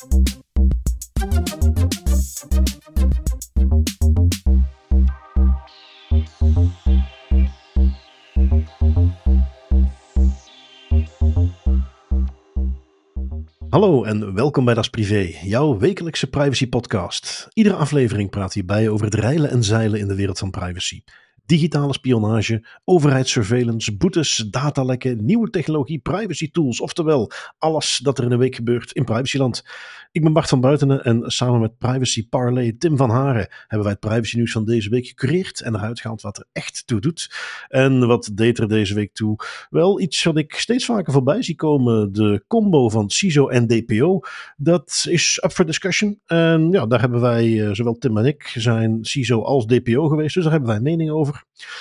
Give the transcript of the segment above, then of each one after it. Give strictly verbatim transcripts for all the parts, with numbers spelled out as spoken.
Hallo en welkom bij Das Privé, jouw wekelijkse privacy podcast. Iedere aflevering praat hierbij over het reilen en zeilen in de wereld van privacy. Digitale spionage, overheidssurveillance, boetes, datalekken, nieuwe technologie, privacy tools, oftewel alles dat er in een week gebeurt in privacyland. Ik ben Bart van Buitenen en samen met Privacy Parley Tim van Haren hebben wij het privacy nieuws van deze week gecureerd en eruit gehaald wat er echt toe doet. En wat deed er deze week toe? Wel, iets wat ik steeds vaker voorbij zie komen, de combo van C I S O en D P O, dat is up for discussion. En ja, daar hebben wij, zowel Tim en ik, zijn C I S O als D P O geweest, dus daar hebben wij een mening over.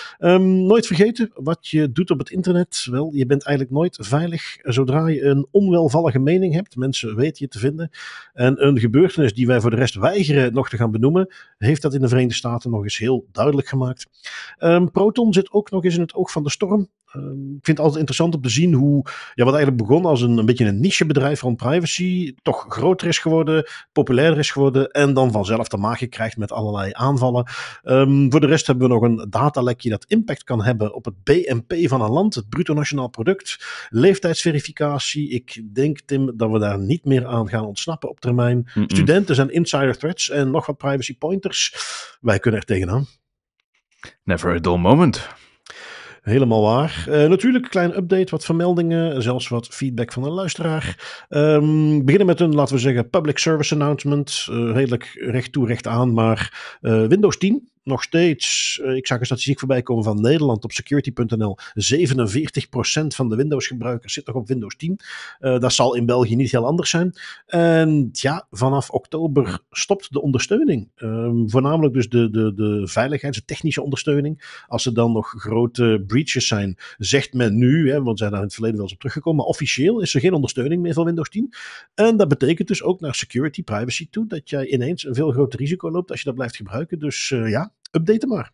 Um, nooit vergeten, wat je doet op het internet, wel, je bent eigenlijk nooit veilig zodra je een onwelvallige mening hebt. Mensen weten je te vinden. En een gebeurtenis die wij voor de rest weigeren nog te gaan benoemen, heeft dat in de Verenigde Staten nog eens heel duidelijk gemaakt. Um, Proton zit ook nog eens in het oog van de storm. Uh, ik vind het altijd interessant om te zien hoe, ja, wat eigenlijk begon als een, een beetje een nichebedrijf van privacy, toch groter is geworden, populairder is geworden en dan vanzelf te maken krijgt met allerlei aanvallen. Um, voor de rest hebben we nog een datalekje dat impact kan hebben op het B N P van een land, het bruto nationaal product, leeftijdsverificatie. Ik denk, Tim, dat we daar niet meer aan gaan ontsnappen op termijn. Mm-mm. Studenten zijn insider threats en nog wat privacy pointers. Wij kunnen er tegenaan. Never a dull moment. Helemaal waar. Uh, natuurlijk een kleine update, wat vermeldingen, zelfs wat feedback van een luisteraar. Um, beginnen met een, laten we zeggen, public service announcement. Uh, redelijk recht toe, recht aan, maar uh, Windows tien. Nog steeds, uh, ik zag een statistiek voorbij komen van Nederland op security punt n l. zevenenveertig procent van de Windows-gebruikers zit nog op Windows tien. Uh, dat zal in België niet heel anders zijn. En ja, vanaf oktober stopt de ondersteuning. Um, voornamelijk dus de, de, de veiligheids- en technische ondersteuning. Als er dan nog grote breaches zijn, zegt men nu, hè, want we zijn daar in het verleden wel eens op teruggekomen, maar officieel is er geen ondersteuning meer van Windows tien. En dat betekent dus ook naar security, privacy toe, dat jij ineens een veel groter risico loopt als je dat blijft gebruiken. Dus uh, ja, updaten maar.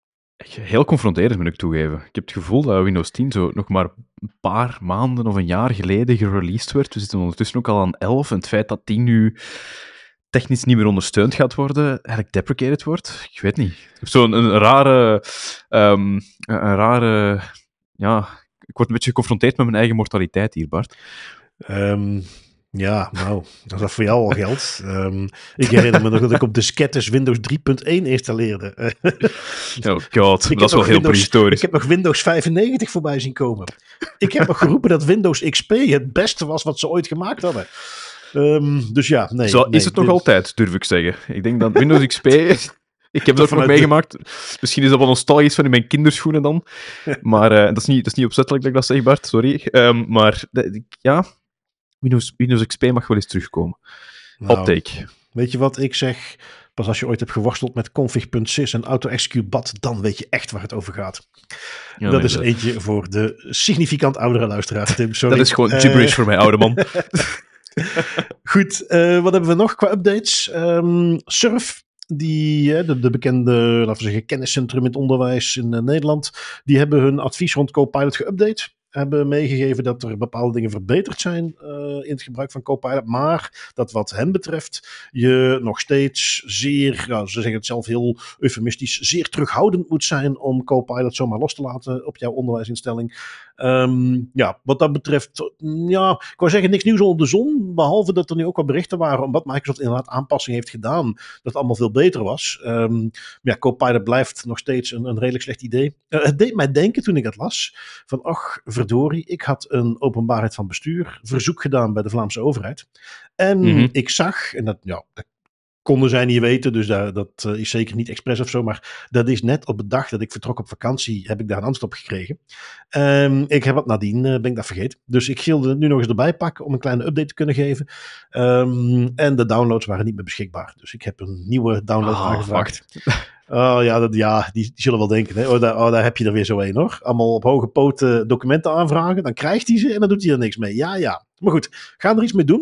Heel confronterend moet ik toegeven. Ik heb het gevoel dat Windows tien zo nog maar een paar maanden of een jaar geleden gereleased werd. We zitten ondertussen ook al aan elf. En het feit dat tien nu technisch niet meer ondersteund gaat worden, eigenlijk deprecated wordt, ik weet niet. Ik heb zo'n een rare... Um, een rare... Ja, ik word een beetje geconfronteerd met mijn eigen mortaliteit hier, Bart. Um... Ja, nou, als dat voor jou al geldt. Um, ik herinner me nog dat ik op diskettes Windows drie punt één installeerde. Oh god, dat is wel heel prehistorisch. Ik heb nog Windows vijfennegentig voorbij zien komen. Ik heb nog geroepen dat Windows X P het beste was wat ze ooit gemaakt hadden. Um, dus ja, nee. Zo nee, is het nog dit... altijd, durf ik zeggen. Ik denk dat Windows X P... Ik heb dat nog meegemaakt. De... Misschien is dat wel nostalgisch van in mijn kinderschoenen dan. Maar uh, dat, is niet, dat is niet opzettelijk dat ik dat zeg, Bart. Sorry. Um, maar de, ja... Windows, Windows X P mag wel eens terugkomen. Nou, Hot take. Weet je wat ik zeg? Pas als je ooit hebt geworsteld met config punt sys en auto-execute bat, dan weet je echt waar het over gaat. Ja, dat is dat. Eentje voor de significant oudere luisteraar, Tim. Sorry. Dat is gewoon gibberish uh... voor mij, oude man. Goed, uh, wat hebben we nog qua updates? Um, Surf. Die, de, de bekende, laten we zeggen, kenniscentrum in het onderwijs in uh, Nederland, die hebben hun advies rond Copilot geüpdate. Hebben meegegeven dat er bepaalde dingen verbeterd zijn uh, in het gebruik van Copilot, maar dat wat hen betreft je nog steeds zeer, ja, ze zeggen het zelf heel eufemistisch, zeer terughoudend moet zijn om Copilot zomaar los te laten op jouw onderwijsinstelling. Um, ja, wat dat betreft, ja, ik wou zeggen niks nieuws onder de zon, behalve dat er nu ook wat berichten waren omdat Microsoft inderdaad aanpassingen heeft gedaan, dat het allemaal veel beter was. Um, ja, Copilot blijft nog steeds een, een redelijk slecht idee. Uh, het deed mij denken toen ik het las, van ach, verdorie, ik had een openbaarheid van bestuur verzoek gedaan bij de Vlaamse overheid. En mm-hmm. ik zag, en dat, ja, dat konden zij niet weten, dus dat, dat uh, is zeker niet expres of zo, maar dat is net op de dag dat ik vertrok op vakantie, heb ik daar een antwoord op gekregen. Um, ik heb het nadien, uh, ben ik dat vergeten. Dus ik wilde het nu nog eens erbij pakken om een kleine update te kunnen geven. Um, en de downloads waren niet meer beschikbaar. Dus ik heb een nieuwe download oh, aangevraagd. Oh ja, dat, ja die, die zullen wel denken, hè? Oh, daar, oh, daar heb je er weer zo een hoor. Allemaal op hoge poten documenten aanvragen, dan krijgt hij ze en dan doet hij er niks mee. Ja, ja. Maar goed, ga er iets mee doen.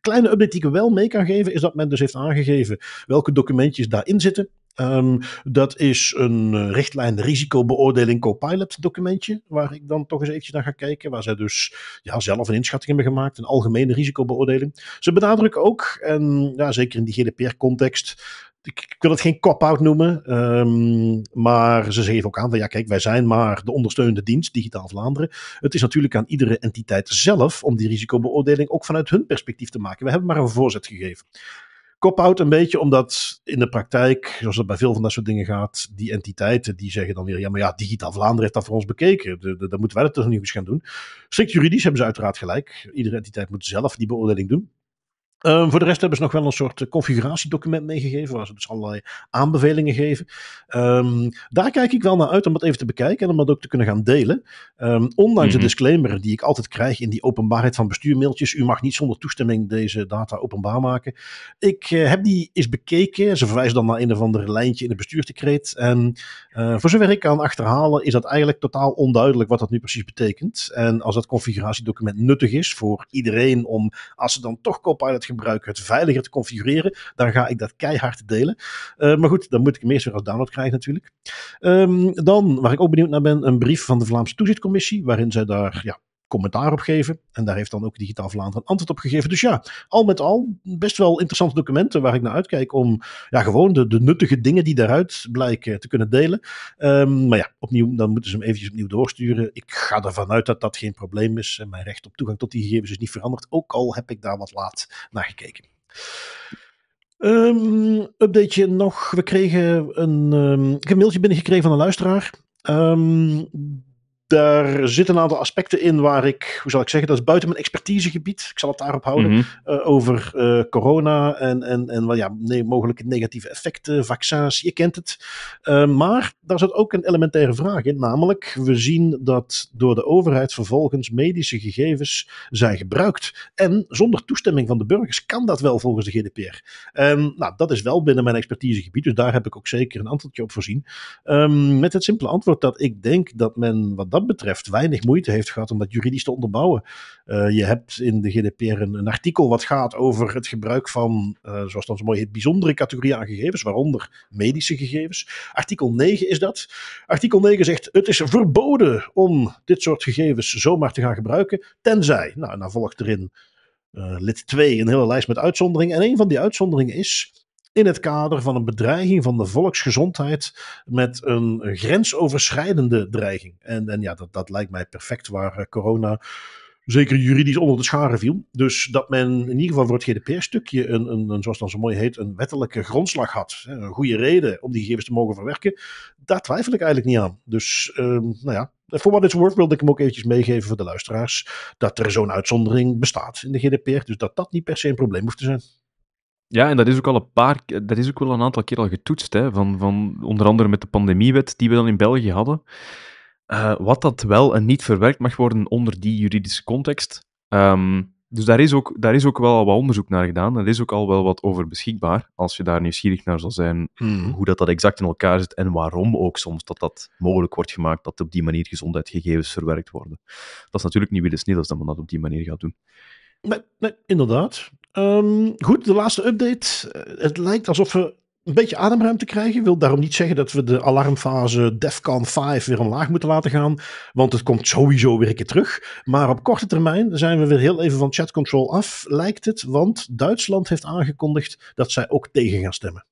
Kleine update die ik wel mee kan geven, is dat men dus heeft aangegeven welke documentjes daarin zitten. Um, dat is een uh, richtlijn risicobeoordeling Copilot documentje, waar ik dan toch eens eventjes naar ga kijken, waar zij dus ja, zelf een inschatting hebben gemaakt, een algemene risicobeoordeling. Ze benadrukken ook, en ja, zeker in die G D P R-context, ik, ik wil het geen cop-out noemen, um, maar ze geven ook aan van ja, kijk, wij zijn maar de ondersteunende dienst, Digitaal Vlaanderen. Het is natuurlijk aan iedere entiteit zelf om die risicobeoordeling ook vanuit hun perspectief te maken. We hebben maar een voorzet gegeven. Cop-out een beetje, omdat in de praktijk, zoals het bij veel van dat soort dingen gaat, die entiteiten die zeggen dan weer, ja, maar ja, Digitaal Vlaanderen heeft dat voor ons bekeken. De, de, dan moeten wij dat toch niet eens gaan doen. Strikt juridisch hebben ze uiteraard gelijk. Iedere entiteit moet zelf die beoordeling doen. Um, voor de rest hebben ze nog wel een soort configuratiedocument meegegeven, waar ze dus allerlei aanbevelingen geven. Um, daar kijk ik wel naar uit om dat even te bekijken en om dat ook te kunnen gaan delen. Um, ondanks mm-hmm. de disclaimer die ik altijd krijg in die openbaarheid van bestuurmailtjes, u mag niet zonder toestemming deze data openbaar maken. Ik uh, heb die eens bekeken. Ze verwijzen dan naar een of ander lijntje in het bestuursdecreet. En uh, voor zover ik kan achterhalen, is dat eigenlijk totaal onduidelijk wat dat nu precies betekent. En als dat configuratiedocument nuttig is voor iedereen om, als ze dan toch Copilot gebruiken, het veiliger te configureren, dan ga ik dat keihard delen. Uh, maar goed, dan moet ik hem eerst weer als download krijgen natuurlijk. Um, dan, waar ik ook benieuwd naar ben, een brief van de Vlaamse Toezichtcommissie, waarin zij daar ja, commentaar op geven. En daar heeft dan ook Digitaal Vlaanderen een antwoord op gegeven. Dus ja, al met al best wel interessante documenten waar ik naar uitkijk om ja, gewoon de, de nuttige dingen die daaruit blijken te kunnen delen. Um, maar ja, opnieuw, dan moeten ze hem eventjes opnieuw doorsturen. Ik ga ervan uit dat dat geen probleem is. En mijn recht op toegang tot die gegevens is niet veranderd. Ook al heb ik daar wat laat naar gekeken. Um, updateje nog. We kregen een, um, ik heb een mailtje binnengekregen van een luisteraar. Um, Daar zitten een aantal aspecten in waar ik, hoe zal ik zeggen, dat is buiten mijn expertisegebied. Ik zal het daarop houden. Mm-hmm. Uh, over uh, corona en, en, en well, ja, nee, mogelijke negatieve effecten, vaccins, je kent het. Uh, maar daar zit ook een elementaire vraag in. Namelijk, we zien dat door de overheid vervolgens medische gegevens zijn gebruikt. En zonder toestemming van de burgers kan dat wel volgens de G D P R. En nou, dat is wel binnen mijn expertisegebied. Dus daar heb ik ook zeker een antwoordje op voorzien. Um, met het simpele antwoord dat ik denk dat men wat dat betreft weinig moeite heeft gehad om dat juridisch te onderbouwen. Uh, je hebt in de G D P R een, een artikel wat gaat over het gebruik van, uh, zoals dan zo mooi heet, bijzondere categorieën aan gegevens, waaronder medische gegevens. Artikel negen is dat. Artikel negen zegt, het is verboden om dit soort gegevens zomaar te gaan gebruiken, tenzij, nou, dan volgt erin uh, lid twee een hele lijst met uitzonderingen. En een van die uitzonderingen is in het kader van een bedreiging van de volksgezondheid met een grensoverschrijdende dreiging. En, en ja, dat, dat lijkt mij perfect waar uh, corona zeker juridisch onder de scharen viel. Dus dat men in ieder geval voor het G D P R-stukje een, een, een, zoals dan zo mooi heet, een wettelijke grondslag had. Hè, een goede reden om die gegevens te mogen verwerken. Daar twijfel ik eigenlijk niet aan. Dus, um, nou ja, voor what it's worth wilde ik hem ook eventjes meegeven voor de luisteraars, dat er zo'n uitzondering bestaat in de G D P R. Dus dat dat niet per se een probleem hoeft te zijn. Ja, en dat is ook al een paar, dat is ook wel een aantal keer al getoetst, hè, van, van onder andere met de pandemiewet die we dan in België hadden. Uh, wat dat wel en niet verwerkt mag worden onder die juridische context. Um, dus daar is, ook, daar is ook wel al wat onderzoek naar gedaan. Er is ook al wel wat over beschikbaar, als je daar nieuwsgierig naar zal zijn, hmm. hoe dat, dat exact in elkaar zit en waarom ook soms dat dat mogelijk wordt gemaakt, dat op die manier gezondheidsgegevens verwerkt worden. Dat is natuurlijk niet willens niet als dat men dat op die manier gaat doen. Nee, nee inderdaad. Um, goed, de laatste update. Het lijkt alsof we een beetje ademruimte krijgen. Ik wil daarom niet zeggen dat we de alarmfase DEFCON vijf weer omlaag moeten laten gaan. Want het komt sowieso weer een keer terug. Maar op korte termijn zijn we weer heel even van chat control af, lijkt het. Want Duitsland heeft aangekondigd dat zij ook tegen gaan stemmen.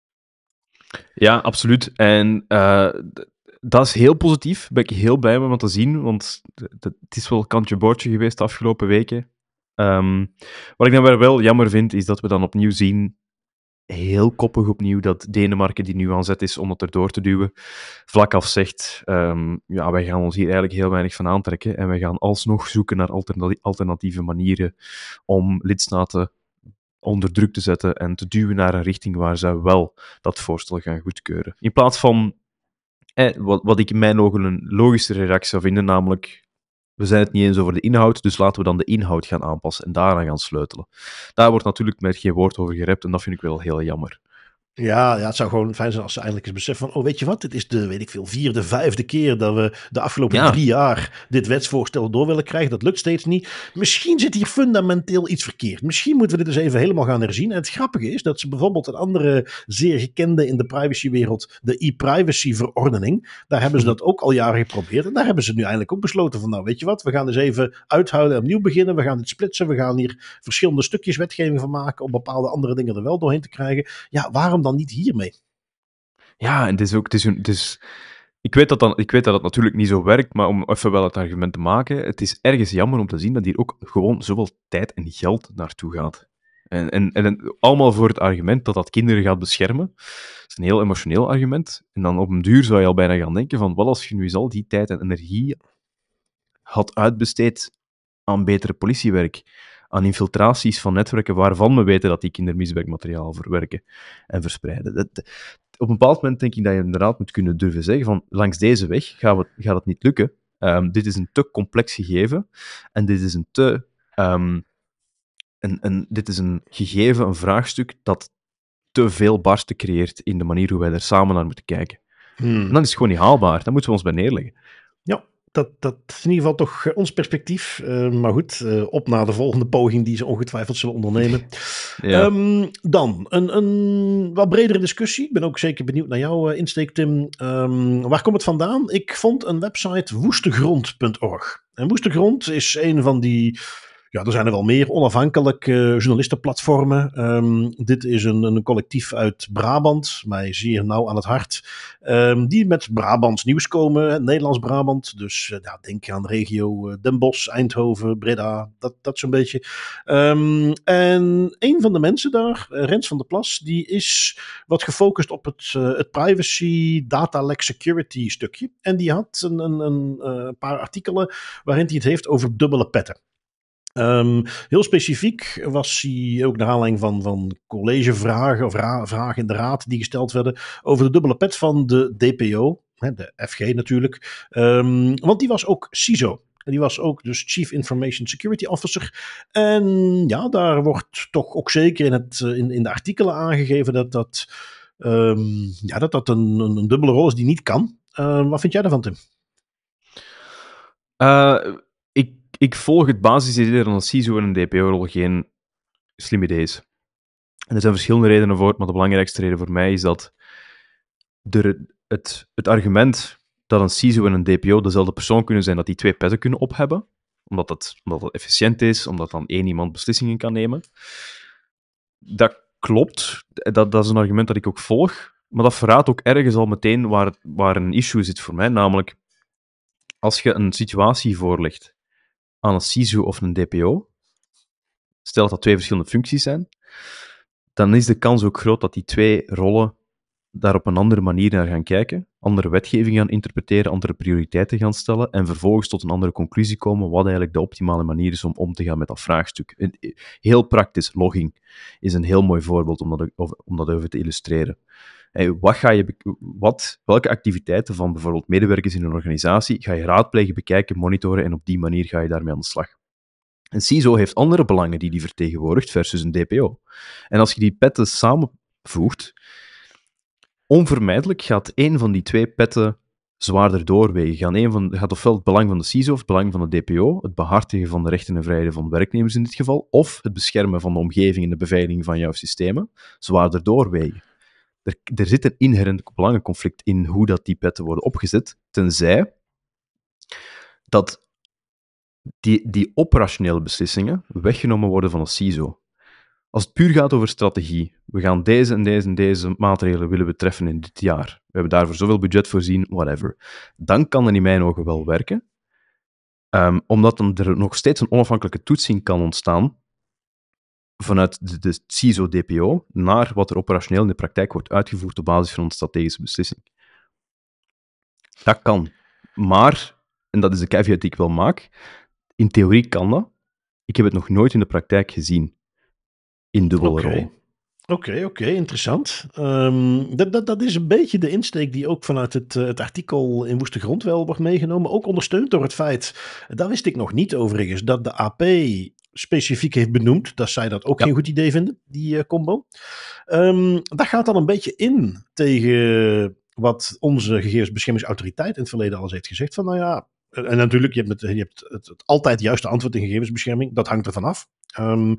Ja, absoluut. En uh, d- dat is heel positief. Daar ben ik heel blij mee om te zien. Want d- d- het is wel kantje boordje geweest de afgelopen weken. Um, wat ik dan weer wel jammer vind, is dat we dan opnieuw zien, heel koppig opnieuw, dat Denemarken, die nu aan zet is om het erdoor te duwen, vlak af zegt, um, ja, wij gaan ons hier eigenlijk heel weinig van aantrekken en wij gaan alsnog zoeken naar alternati- alternatieve manieren om lidstaten onder druk te zetten en te duwen naar een richting waar zij wel dat voorstel gaan goedkeuren. In plaats van, eh, wat, wat ik in mijn ogen een logischere reactie zou vinden, namelijk, we zijn het niet eens over de inhoud, dus laten we dan de inhoud gaan aanpassen en daaraan gaan sleutelen. Daar wordt natuurlijk met geen woord over gerept en dat vind ik wel heel jammer. Ja, ja, het zou gewoon fijn zijn als ze eindelijk eens beseffen van, oh, weet je wat, dit is de, weet ik veel, vierde, vijfde keer dat we de afgelopen Ja. drie jaar dit wetsvoorstel door willen krijgen. Dat lukt steeds niet. Misschien zit hier fundamenteel iets verkeerd. Misschien moeten we dit eens even helemaal gaan herzien. En het grappige is dat ze bijvoorbeeld een andere zeer gekende in de privacywereld, de e-privacy-verordening, daar hebben ze dat ook al jaren geprobeerd. En daar hebben ze nu eindelijk ook besloten van, nou, weet je wat, we gaan eens even uithouden en opnieuw beginnen. We gaan dit splitsen. We gaan hier verschillende stukjes wetgeving van maken om bepaalde andere dingen er wel doorheen te krijgen. Ja, waarom dan niet hiermee? Ja, en het is ook... Het is, een- het is, ik, weet dat dan, ik weet dat het natuurlijk niet zo werkt, maar om even wel het argument te maken, het is ergens jammer om te zien dat hier ook gewoon zoveel tijd en geld naartoe gaat. En, en, en allemaal voor het argument dat dat kinderen gaat beschermen. Dat is een heel emotioneel argument. En dan op een duur zou je al bijna gaan denken van, wat als je nu eens al die tijd en energie had uitbesteed aan betere politiewerk, aan infiltraties van netwerken waarvan we weten dat die kindermisbruikmateriaal verwerken en verspreiden. Dat, op een bepaald moment denk ik dat je inderdaad moet kunnen durven zeggen van, langs deze weg gaat het, gaat het niet lukken. Um, dit is een te complex gegeven en dit is een te... Um, een, een, dit is een gegeven, een vraagstuk dat te veel barsten creëert in de manier hoe wij er samen naar moeten kijken. Hmm. En dan is het gewoon niet haalbaar. Daar moeten we ons bij neerleggen. Ja, dat, dat is in ieder geval toch uh, ons perspectief. Uh, maar goed, uh, op naar de volgende poging die ze ongetwijfeld zullen ondernemen. Ja. Um, dan, een, een wat bredere discussie. Ik ben ook zeker benieuwd naar jouw uh, insteek, Tim. Um, waar komt het vandaan? Ik vond een website woestegrond punt org. En Woestegrond is een van die... Ja, er zijn er wel meer onafhankelijke uh, journalistenplatformen. Um, dit is een, een collectief uit Brabant, mij zeer nauw aan het hart, um, die met Brabants nieuws komen, Nederlands Brabant. Dus uh, ja, denk aan de regio uh, Den Bosch, Eindhoven, Breda, dat, dat zo'n beetje. Um, en een van de mensen daar, uh, Rens van der Plas, die is wat gefocust op het, uh, het privacy, data lek security stukje. En die had een, een, een uh, paar artikelen waarin hij het heeft over dubbele petten. Um, heel specifiek was hij ook naar aanleiding van, van collegevragen of ra- vragen in de raad die gesteld werden over de dubbele pet van de D P O, hè, de F G natuurlijk, um, want die was ook C I S O. En die was ook dus Chief Information Security Officer. En ja, daar wordt toch ook zeker in, het, in, in de artikelen aangegeven dat dat, um, ja, dat, dat een, een dubbele rol is die niet kan. Uh, wat vind jij daarvan, Tim? Uh, ik Ik volg het basisidee dat een C I S O en een D P O-rol geen slim idee is. En er zijn verschillende redenen voor, maar de belangrijkste reden voor mij is dat er het, het argument dat een C I S O en een D P O dezelfde persoon kunnen zijn, dat die twee petten kunnen ophebben, omdat dat, omdat dat efficiënt is, omdat dan één iemand beslissingen kan nemen. Dat klopt, dat, dat is een argument dat ik ook volg, maar dat verraadt ook ergens al meteen waar, het, waar een issue zit voor mij, namelijk als je een situatie voorlegt aan een C I S O of een D P O, stel dat dat twee verschillende functies zijn, dan is de kans ook groot dat die twee rollen daar op een andere manier naar gaan kijken, andere wetgeving gaan interpreteren, andere prioriteiten gaan stellen en vervolgens tot een andere conclusie komen wat eigenlijk de optimale manier is om om te gaan met dat vraagstuk. Heel praktisch, logging is een heel mooi voorbeeld om dat, om dat even te illustreren. Hey, wat ga je, wat, welke activiteiten van bijvoorbeeld medewerkers in een organisatie ga je raadplegen, bekijken, monitoren en op die manier ga je daarmee aan de slag. Een C I S O heeft andere belangen die die vertegenwoordigt versus een D P O. En als je die petten samenvoegt, onvermijdelijk gaat één van die twee petten zwaarder doorwegen. Gaan een van, gaat ofwel het belang van de C I S O of het belang van de D P O, het behartigen van de rechten en vrijheden van werknemers in dit geval, of het beschermen van de omgeving en de beveiliging van jouw systemen, zwaarder doorwegen. Er, er zit een inherent belangenconflict in hoe dat die petten worden opgezet, tenzij dat die, die operationele beslissingen weggenomen worden van een C I S O. Als het puur gaat over strategie, we gaan deze en deze en deze maatregelen willen we treffen in dit jaar, we hebben daarvoor zoveel budget voorzien, whatever, dan kan dat in mijn ogen wel werken, um, omdat dan er nog steeds een onafhankelijke toetsing kan ontstaan vanuit de, de C I S O-D P O naar wat er operationeel in de praktijk wordt uitgevoerd op basis van een strategische beslissing. Dat kan. Maar, en dat is de caveat die ik wel maak, in theorie kan dat. Ik heb het nog nooit in de praktijk gezien. In dubbele Oké, rol. Oké, okay, oké, okay, interessant. Um, dat, dat, dat is een beetje de insteek die ook vanuit het, uh, het artikel in Woeste Grond wel wordt meegenomen. Ook ondersteund door het feit, dat wist ik nog niet overigens, dat de A P specifiek heeft benoemd dat zij dat ook Ja. geen goed idee vinden, die uh, combo. Um, dat gaat dan een beetje in tegen wat onze gegevensbeschermingsautoriteit in het verleden al eens heeft gezegd. Van nou ja, en natuurlijk, je hebt, het, je hebt het, het altijd juiste antwoord in gegevensbescherming. Dat hangt ervan af. Um,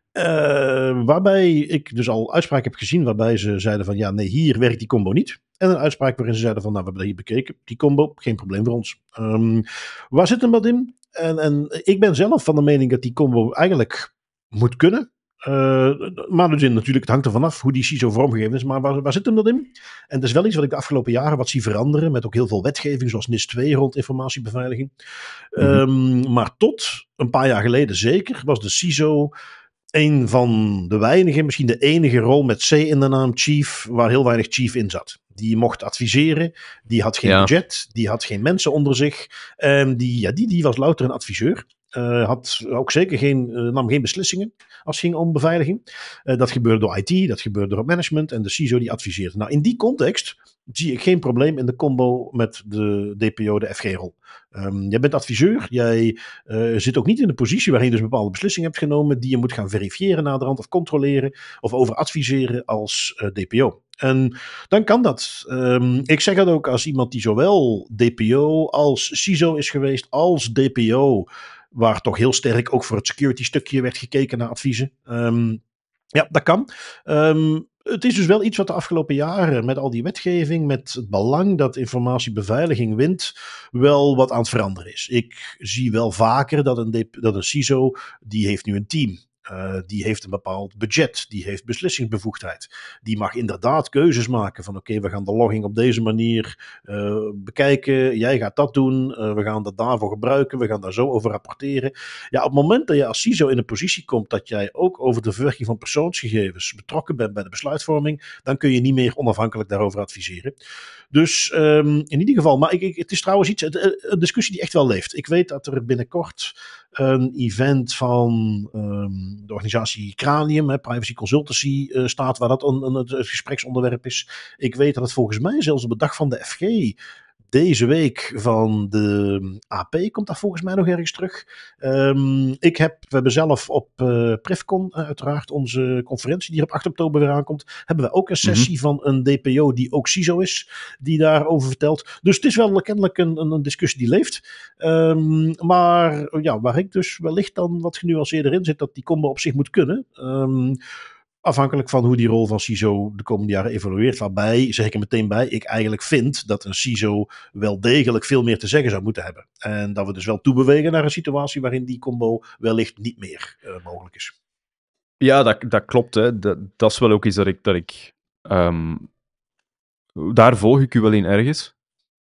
Uh, waarbij ik dus al uitspraken heb gezien waarbij ze zeiden van ja, nee, hier werkt die combo niet. En een uitspraak waarin ze zeiden van nou, we hebben dat hier bekeken. Die combo, geen probleem voor ons. Um, waar zit hem wat in? En, en ik ben zelf van de mening dat die combo eigenlijk moet kunnen. Uh, maar dus in, natuurlijk, het hangt ervan af hoe die C I S O vormgegeven is. Maar waar, waar zit hem dat in? En dat is wel iets wat ik de afgelopen jaren wat zie veranderen. Met ook heel veel wetgeving zoals N I S twee rond informatiebeveiliging. Mm-hmm. Um, maar tot een paar jaar geleden zeker was de C I S O een van de weinige, misschien de enige rol met C in de naam Chief, waar heel weinig Chief in zat. Die mocht adviseren, die had geen ja. budget, die had geen mensen onder zich. Um, die, ja, die, die was louter een adviseur. Uh, had ook zeker geen, uh, nam geen beslissingen als het ging om beveiliging. Uh, dat gebeurde door I T, dat gebeurde door management en de C I S O die adviseerde. Nou, in die context zie ik geen probleem in de combo met de D P O, de F G-rol. Um, jij bent adviseur, jij uh, zit ook niet in de positie waarin je dus bepaalde beslissingen hebt genomen die je moet gaan verifiëren naderhand of controleren of over adviseren als uh, D P O. En dan kan dat. Um, ik zeg dat ook als iemand die zowel D P O als C I S O is geweest als D P O, waar toch heel sterk ook voor het security stukje werd gekeken naar adviezen. Um, ja, dat kan. Um, Het is dus wel iets wat de afgelopen jaren met al die wetgeving, met het belang dat informatiebeveiliging wint, wel wat aan het veranderen is. Ik zie wel vaker dat een, dat een C I S O, die heeft nu een team. Uh, die heeft een bepaald budget, die heeft beslissingsbevoegdheid. Die mag inderdaad keuzes maken van oké, okay, we gaan de logging op deze manier uh, bekijken. Jij gaat dat doen, uh, we gaan dat daarvoor gebruiken, we gaan daar zo over rapporteren. Ja, op het moment dat je als C I S O in een positie komt dat jij ook over de verwerking van persoonsgegevens betrokken bent bij de besluitvorming, dan kun je niet meer onafhankelijk daarover adviseren. Dus um, in ieder geval, maar ik, ik, het is trouwens iets, een discussie die echt wel leeft. Ik weet dat er binnenkort een event van um, de organisatie Cranium, hè, Privacy Consultancy, uh, staat waar dat een, een, een gespreksonderwerp is. Ik weet dat het volgens mij zelfs op de dag van de F G deze week van de A P komt daar volgens mij nog ergens terug. Um, ik heb, we hebben zelf op uh, Privcon uh, uiteraard onze conferentie die er op acht oktober weer aankomt, hebben we ook een sessie mm-hmm. van een D P O die ook C I S O is, die daarover vertelt. Dus het is wel kennelijk een, een discussie die leeft. Um, maar ja, waar ik dus wellicht dan wat genuanceerder in zit, dat die combo op zich moet kunnen. Um, Afhankelijk van hoe die rol van C I S O de komende jaren evolueert. Waarbij, zeg ik er meteen bij, ik eigenlijk vind dat een C I S O wel degelijk veel meer te zeggen zou moeten hebben. En dat we dus wel toebewegen naar een situatie waarin die combo wellicht niet meer uh, mogelijk is. Ja, dat, dat klopt. Hè. Dat, dat is wel ook iets dat ik... Dat ik um, daar volg ik u wel in ergens.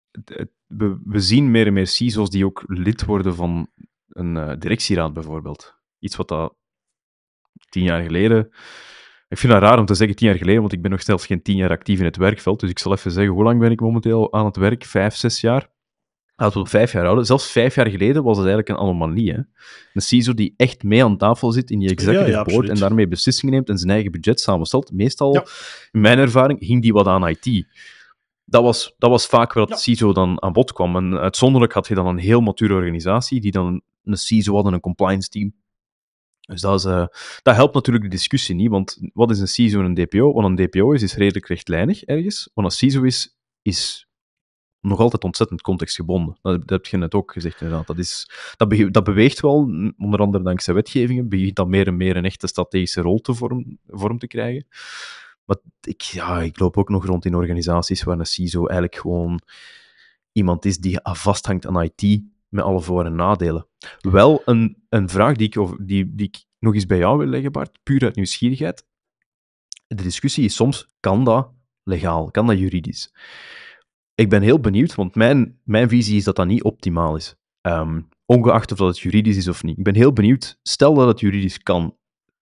We, we zien meer en meer C I S O's die ook lid worden van een uh, directieraad bijvoorbeeld. Iets wat dat tien jaar geleden... Ik vind het raar om te zeggen tien jaar geleden, want ik ben nog zelfs geen tien jaar actief in het werkveld. Dus ik zal even zeggen, hoe lang ben ik momenteel aan het werk? Vijf, zes jaar? Laten we het op vijf jaar houden. Zelfs vijf jaar geleden was het eigenlijk een anomalie. Hè? Een C I S O die echt mee aan tafel zit in die executive ja, ja, board en daarmee beslissingen neemt en zijn eigen budget samenstelt. Meestal, ja. in mijn ervaring, hing die wat aan I T. Dat was, dat was vaak waar het ja. C I S O dan aan bod kwam. En uitzonderlijk had je dan een heel mature organisatie die dan een C I S O had en een compliance team. Dus dat, is, uh, dat helpt natuurlijk de discussie niet, want wat is een C I S O en een D P O? Wat een D P O is, is redelijk rechtlijnig ergens. Wat een C I S O is, is nog altijd ontzettend contextgebonden. Dat, dat heb je net ook gezegd, inderdaad. Dat, is, dat, be- dat beweegt wel, onder andere dankzij wetgevingen, begint dat meer en meer een echte strategische rol te vorm, vorm te krijgen. Maar ik, ja, ik loop ook nog rond in organisaties waar een C I S O eigenlijk gewoon iemand is die vasthangt aan I T, met alle voor- en nadelen. Wel een, een vraag die ik, over, die, die ik nog eens bij jou wil leggen, Bart, puur uit nieuwsgierigheid. De discussie is soms, kan dat legaal? Kan dat juridisch? Ik ben heel benieuwd, want mijn, mijn visie is dat dat niet optimaal is. Um, ongeacht of dat het juridisch is of niet. Ik ben heel benieuwd, stel dat het juridisch kan,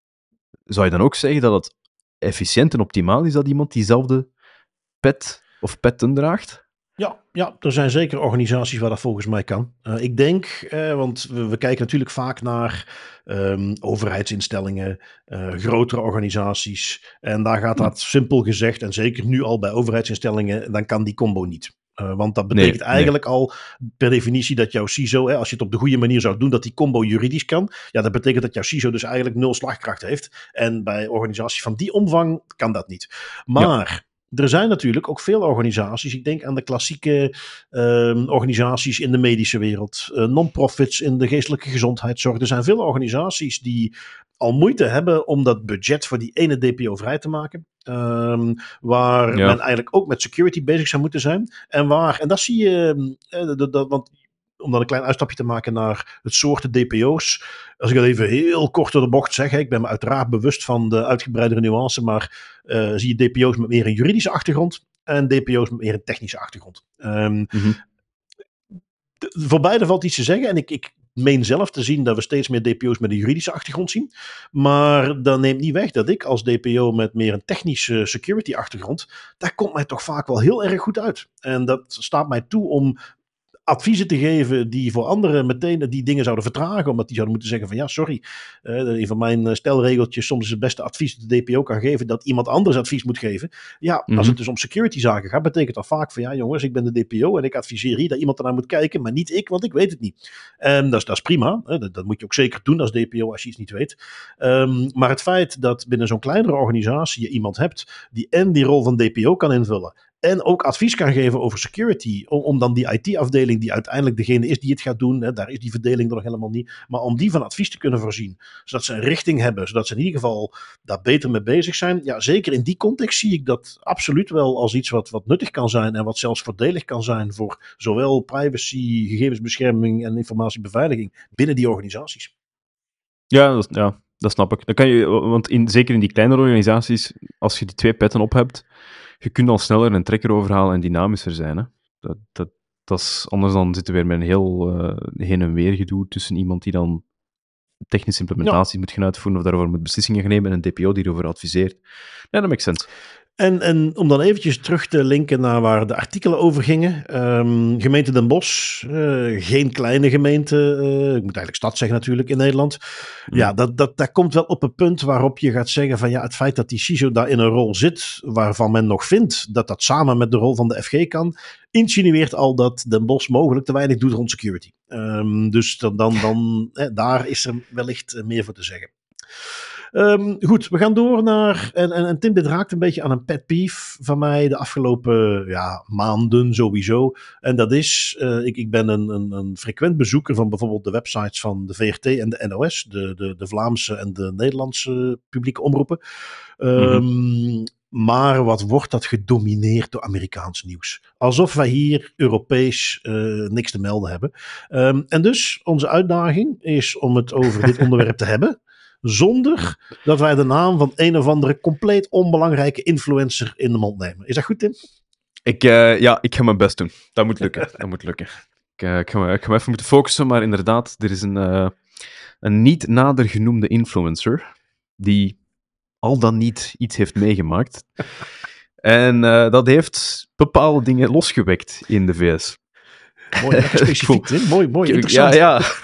zou je dan ook zeggen dat het efficiënt en optimaal is dat iemand diezelfde pet of petten draagt? Ja, ja, er zijn zeker organisaties waar dat volgens mij kan. Uh, ik denk, uh, want we, we kijken natuurlijk vaak naar um, overheidsinstellingen, uh, grotere organisaties. En daar gaat dat simpel gezegd, en zeker nu al bij overheidsinstellingen, dan kan die combo niet. Uh, want dat betekent nee, eigenlijk nee. al per definitie dat jouw C I S O, hè, als je het op de goede manier zou doen, dat die combo juridisch kan. Ja, dat betekent dat jouw C I S O dus eigenlijk nul slagkracht heeft. En bij organisaties van die omvang kan dat niet. Maar... Ja. Er zijn natuurlijk ook veel organisaties, ik denk aan de klassieke uh, organisaties in de medische wereld, uh, non-profits in de geestelijke gezondheidszorg. Er zijn veel organisaties die al moeite hebben om dat budget voor die ene D P O vrij te maken. Um, waar ja. men eigenlijk ook met security bezig zou moeten zijn. En waar, en dat zie je, uh, dat, dat, want om dan een klein uitstapje te maken naar het soorten D P O's. Als ik dat even heel kort door de bocht zeg, hè, ik ben me uiteraard bewust van de uitgebreidere nuance, maar uh, zie je D P O's met meer een juridische achtergrond en D P O's met meer een technische achtergrond. Um, mm-hmm. d- voor beide valt iets te zeggen en ik, ik meen zelf te zien dat we steeds meer D P O's met een juridische achtergrond zien. Maar dat neemt niet weg dat ik als D P O met meer een technische security achtergrond, daar komt mij toch vaak wel heel erg goed uit. En dat staat mij toe om adviezen te geven die voor anderen meteen die dingen zouden vertragen, omdat die zouden moeten zeggen van ja, sorry, uh, een van mijn stelregeltjes, soms is het beste advies dat de D P O kan geven, dat iemand anders advies moet geven. Ja, mm-hmm. Als het dus om security zaken gaat, betekent dat vaak van ja jongens, ik ben de D P O en ik adviseer hier dat iemand ernaar moet kijken, maar niet ik, want ik weet het niet. En dat is, dat is prima, hè? Dat, dat moet je ook zeker doen als D P O als je iets niet weet. Um, maar het feit dat binnen zo'n kleinere organisatie je iemand hebt die en die rol van D P O kan invullen, en ook advies kan geven over security. Om, om dan die I T-afdeling die uiteindelijk degene is die het gaat doen. Hè, daar is die verdeling er nog helemaal niet. Maar om die van advies te kunnen voorzien. Zodat ze een richting hebben. Zodat ze in ieder geval daar beter mee bezig zijn. Ja, zeker in die context zie ik dat absoluut wel als iets wat, wat nuttig kan zijn. En wat zelfs voordelig kan zijn voor zowel privacy, gegevensbescherming en informatiebeveiliging binnen die organisaties. Ja, dat, ja, dat snap ik. Dan kan je, want in, zeker in die kleinere organisaties, als je die twee petten op hebt, je kunt al sneller een trekker overhalen en dynamischer zijn. Hè? Dat, dat, dat is, anders dan zitten we weer met een heel uh, heen en weer gedoe tussen iemand die dan technische implementatie ja. moet gaan uitvoeren of daarover moet beslissingen gaan nemen en een D P O die erover adviseert. Ja, dat makes sense. En, en om dan eventjes terug te linken naar waar de artikelen over gingen. Um, gemeente Den Bosch, uh, geen kleine gemeente, uh, ik moet eigenlijk stad zeggen natuurlijk in Nederland. Mm. Ja, dat, dat, dat komt wel op een punt waarop je gaat zeggen van ja, het feit dat die C I S O daar in een rol zit, waarvan men nog vindt dat dat samen met de rol van de F G kan, insinueert al dat Den Bosch mogelijk te weinig doet rond security. Um, dus dan, dan, dan eh, daar is er wellicht meer voor te zeggen. Um, goed, we gaan door naar, en, en, en Tim, dit raakt een beetje aan een pet peeve van mij de afgelopen ja, maanden sowieso. En dat is, uh, ik, ik ben een, een, een frequent bezoeker van bijvoorbeeld de websites van de V R T en de N O S, de, de, de Vlaamse en de Nederlandse publieke omroepen. Um, mm-hmm. Maar wat wordt dat gedomineerd door Amerikaans nieuws? Alsof wij hier Europees uh, niks te melden hebben. Um, en dus, onze uitdaging is om het over dit onderwerp te hebben, zonder dat wij de naam van een of andere compleet onbelangrijke influencer in de mond nemen. Is dat goed, Tim? Ik, uh, ja, ik ga mijn best doen. Dat moet lukken. Dat moet lukken. Ik, uh, ik, ga me, ik ga me even moeten focussen, maar inderdaad, er is een, uh, een niet nader genoemde influencer die al dan niet iets heeft meegemaakt. En uh, dat heeft bepaalde dingen losgewekt in de V S. Mooi, specifiek, Tim. Mooi, mooi, interessant. Ja, ja.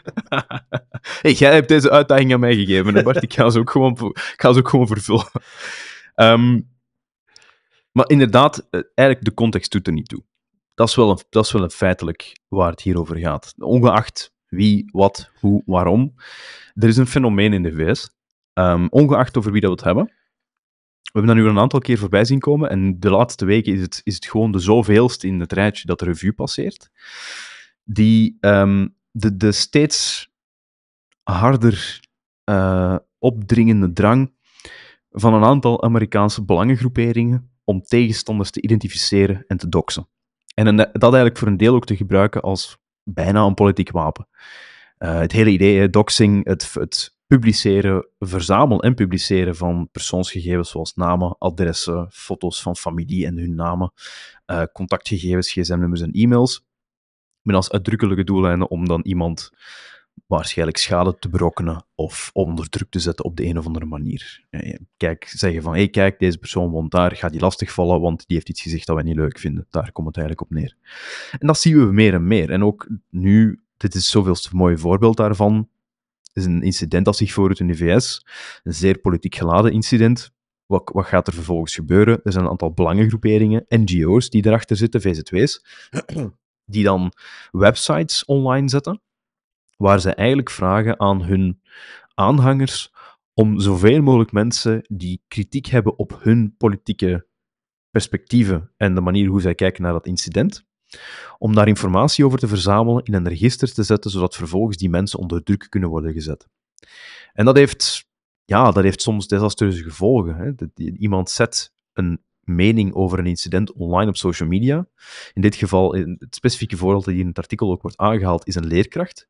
Hey, jij hebt deze uitdaging aan mij gegeven, hè Bart? Ik ga ze ook gewoon, ik ga ze ook gewoon vervullen. Um, maar inderdaad, eigenlijk de context doet er niet toe. Dat is wel een, dat is wel een feitelijk waar het hier over gaat. Ongeacht wie, wat, hoe, waarom. Er is een fenomeen in de V S. Um, ongeacht over wie dat we het hebben. We hebben dat nu een aantal keer voorbij zien komen en de laatste weken is het, is het gewoon de zoveelste in het rijtje dat de revue passeert. Die um, de, de steeds harder uh, opdringende drang van een aantal Amerikaanse belangengroeperingen om tegenstanders te identificeren en te doxen. En een, dat eigenlijk voor een deel ook te gebruiken als bijna een politiek wapen. Uh, het hele idee, doxing, het, het publiceren, verzamelen en publiceren van persoonsgegevens zoals namen, adressen, foto's van familie en hun namen, uh, contactgegevens, gsm-nummers en e-mails, met als uitdrukkelijke doeleinden om dan iemand waarschijnlijk schade te berokkenen of onder druk te zetten op de een of andere manier. Kijk, zeggen van, hé, hey, kijk, deze persoon woont daar, ga die lastigvallen, want die heeft iets gezegd dat wij niet leuk vinden. Daar komt het eigenlijk op neer. En dat zien we meer en meer. En ook nu, dit is zoveelste mooie voorbeeld daarvan, is een incident dat zich voordoet in de V S, een zeer politiek geladen incident, wat, wat gaat er vervolgens gebeuren? Er zijn een aantal belangengroeperingen, N G O's die erachter zitten, V Z W's, die dan websites online zetten, waar ze eigenlijk vragen aan hun aanhangers om zoveel mogelijk mensen die kritiek hebben op hun politieke perspectieven en de manier hoe zij kijken naar dat incident, om daar informatie over te verzamelen, in een register te zetten, zodat vervolgens die mensen onder druk kunnen worden gezet. En dat heeft, ja, dat heeft soms desastreuze gevolgen. Hè. Dat, iemand zet een mening over een incident online op social media. In dit geval, het specifieke voorbeeld dat hier in het artikel ook wordt aangehaald, is een leerkracht.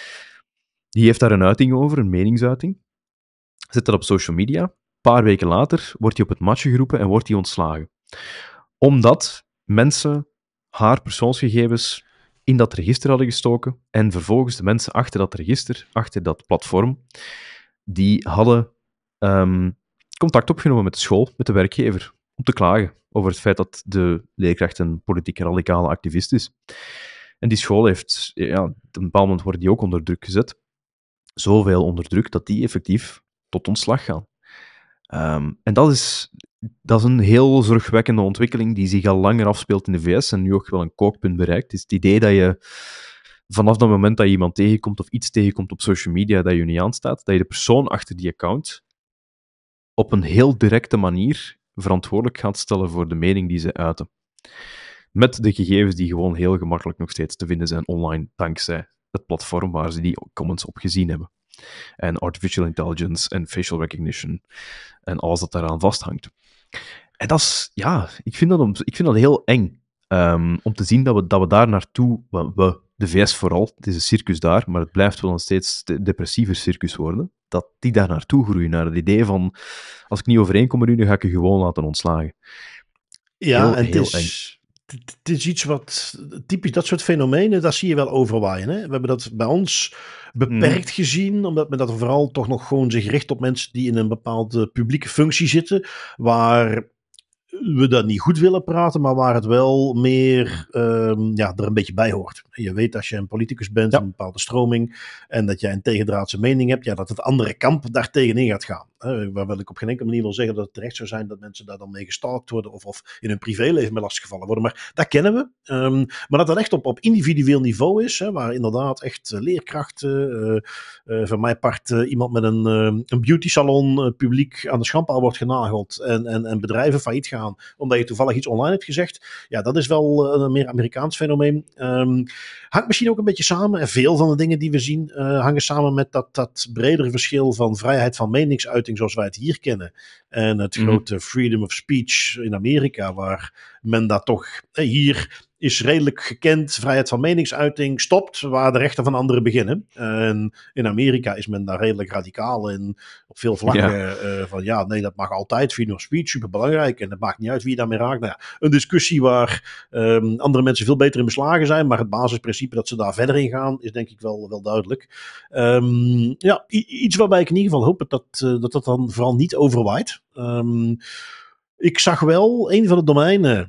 Die heeft daar een uiting over, een meningsuiting. Zet dat op social media. Een paar weken later wordt hij op het matje geroepen en wordt hij ontslagen. Omdat mensen haar persoonsgegevens in dat register hadden gestoken en vervolgens de mensen achter dat register, achter dat platform, die hadden um, contact opgenomen met de school, met de werkgever, om te klagen over het feit dat de leerkracht een politiek radicale activist is. En die school heeft, ja, op een bepaald moment worden die ook onder druk gezet. Zoveel onder druk dat die effectief tot ontslag gaan. Um, en dat is, dat is een heel zorgwekkende ontwikkeling die zich al langer afspeelt in de V S en nu ook wel een kookpunt bereikt. Het is het idee dat je vanaf dat moment dat je iemand tegenkomt of iets tegenkomt op social media dat je niet aanstaat, dat je de persoon achter die account op een heel directe manier verantwoordelijk gaat stellen voor de mening die ze uiten. Met de gegevens die gewoon heel gemakkelijk nog steeds te vinden zijn online, dankzij het platform waar ze die comments op gezien hebben. En artificial intelligence en facial recognition en alles dat daaraan vasthangt. En dat is, ja, ik vind dat, ik vind dat heel eng. Um, om te zien dat we, dat we daar naartoe, we, we, de V S vooral, het is een circus daar, maar het blijft wel een steeds depressiever circus worden, dat die daar naartoe groeien, naar het idee van, als ik niet overeenkom met u, dan ga ik je gewoon laten ontslagen. Ja, heel, en het is, eng. Het is iets wat, typisch dat soort fenomenen, dat zie je wel overwaaien. Hè? We hebben dat bij ons beperkt mm. gezien, omdat men dat vooral toch nog gewoon zich richt op mensen die in een bepaalde publieke functie zitten, waar we dat niet goed willen praten, maar waar het wel meer um, ja, er een beetje bij hoort. Je weet als je een politicus bent, ja. een bepaalde stroming, en dat jij een tegendraadse mening hebt, ja, dat het andere kamp daar tegenin gaat gaan. Uh, waar wil ik op geen enkele manier wil zeggen dat het terecht zou zijn dat mensen daar dan mee gestalkt worden of, of in hun privéleven mee lastiggevallen worden. Maar dat kennen we. Um, maar dat dat echt op, op individueel niveau is, hè, waar inderdaad echt uh, leerkrachten, uh, uh, van mijn part uh, iemand met een, uh, een beauty salon uh, publiek aan de schandpaal wordt genageld en, en, en bedrijven failliet gaan omdat je toevallig iets online hebt gezegd. Ja, dat is wel een meer Amerikaans fenomeen. Um, hangt misschien ook een beetje samen, en veel van de dingen die we zien uh, hangen samen met dat, dat bredere verschil van vrijheid van meningsuiting zoals wij het hier kennen en het mm. grote freedom of speech in Amerika, waar men dat toch, eh, hier is redelijk gekend, vrijheid van meningsuiting stopt waar de rechten van anderen beginnen. En in Amerika is men daar redelijk radicaal in, op veel vlakken ja. Uh, van ja, nee, dat mag altijd, freedom of speech, superbelangrijk en het maakt niet uit wie je daarmee raakt. Nou ja, een discussie waar um, andere mensen veel beter in beslagen zijn, maar het basisprincipe dat ze daar verder in gaan, is denk ik wel, wel duidelijk. Um, ja, i- iets waarbij ik in ieder geval hoop dat uh, dat, dat dan vooral niet overwaait. Um, ik zag wel een van de domeinen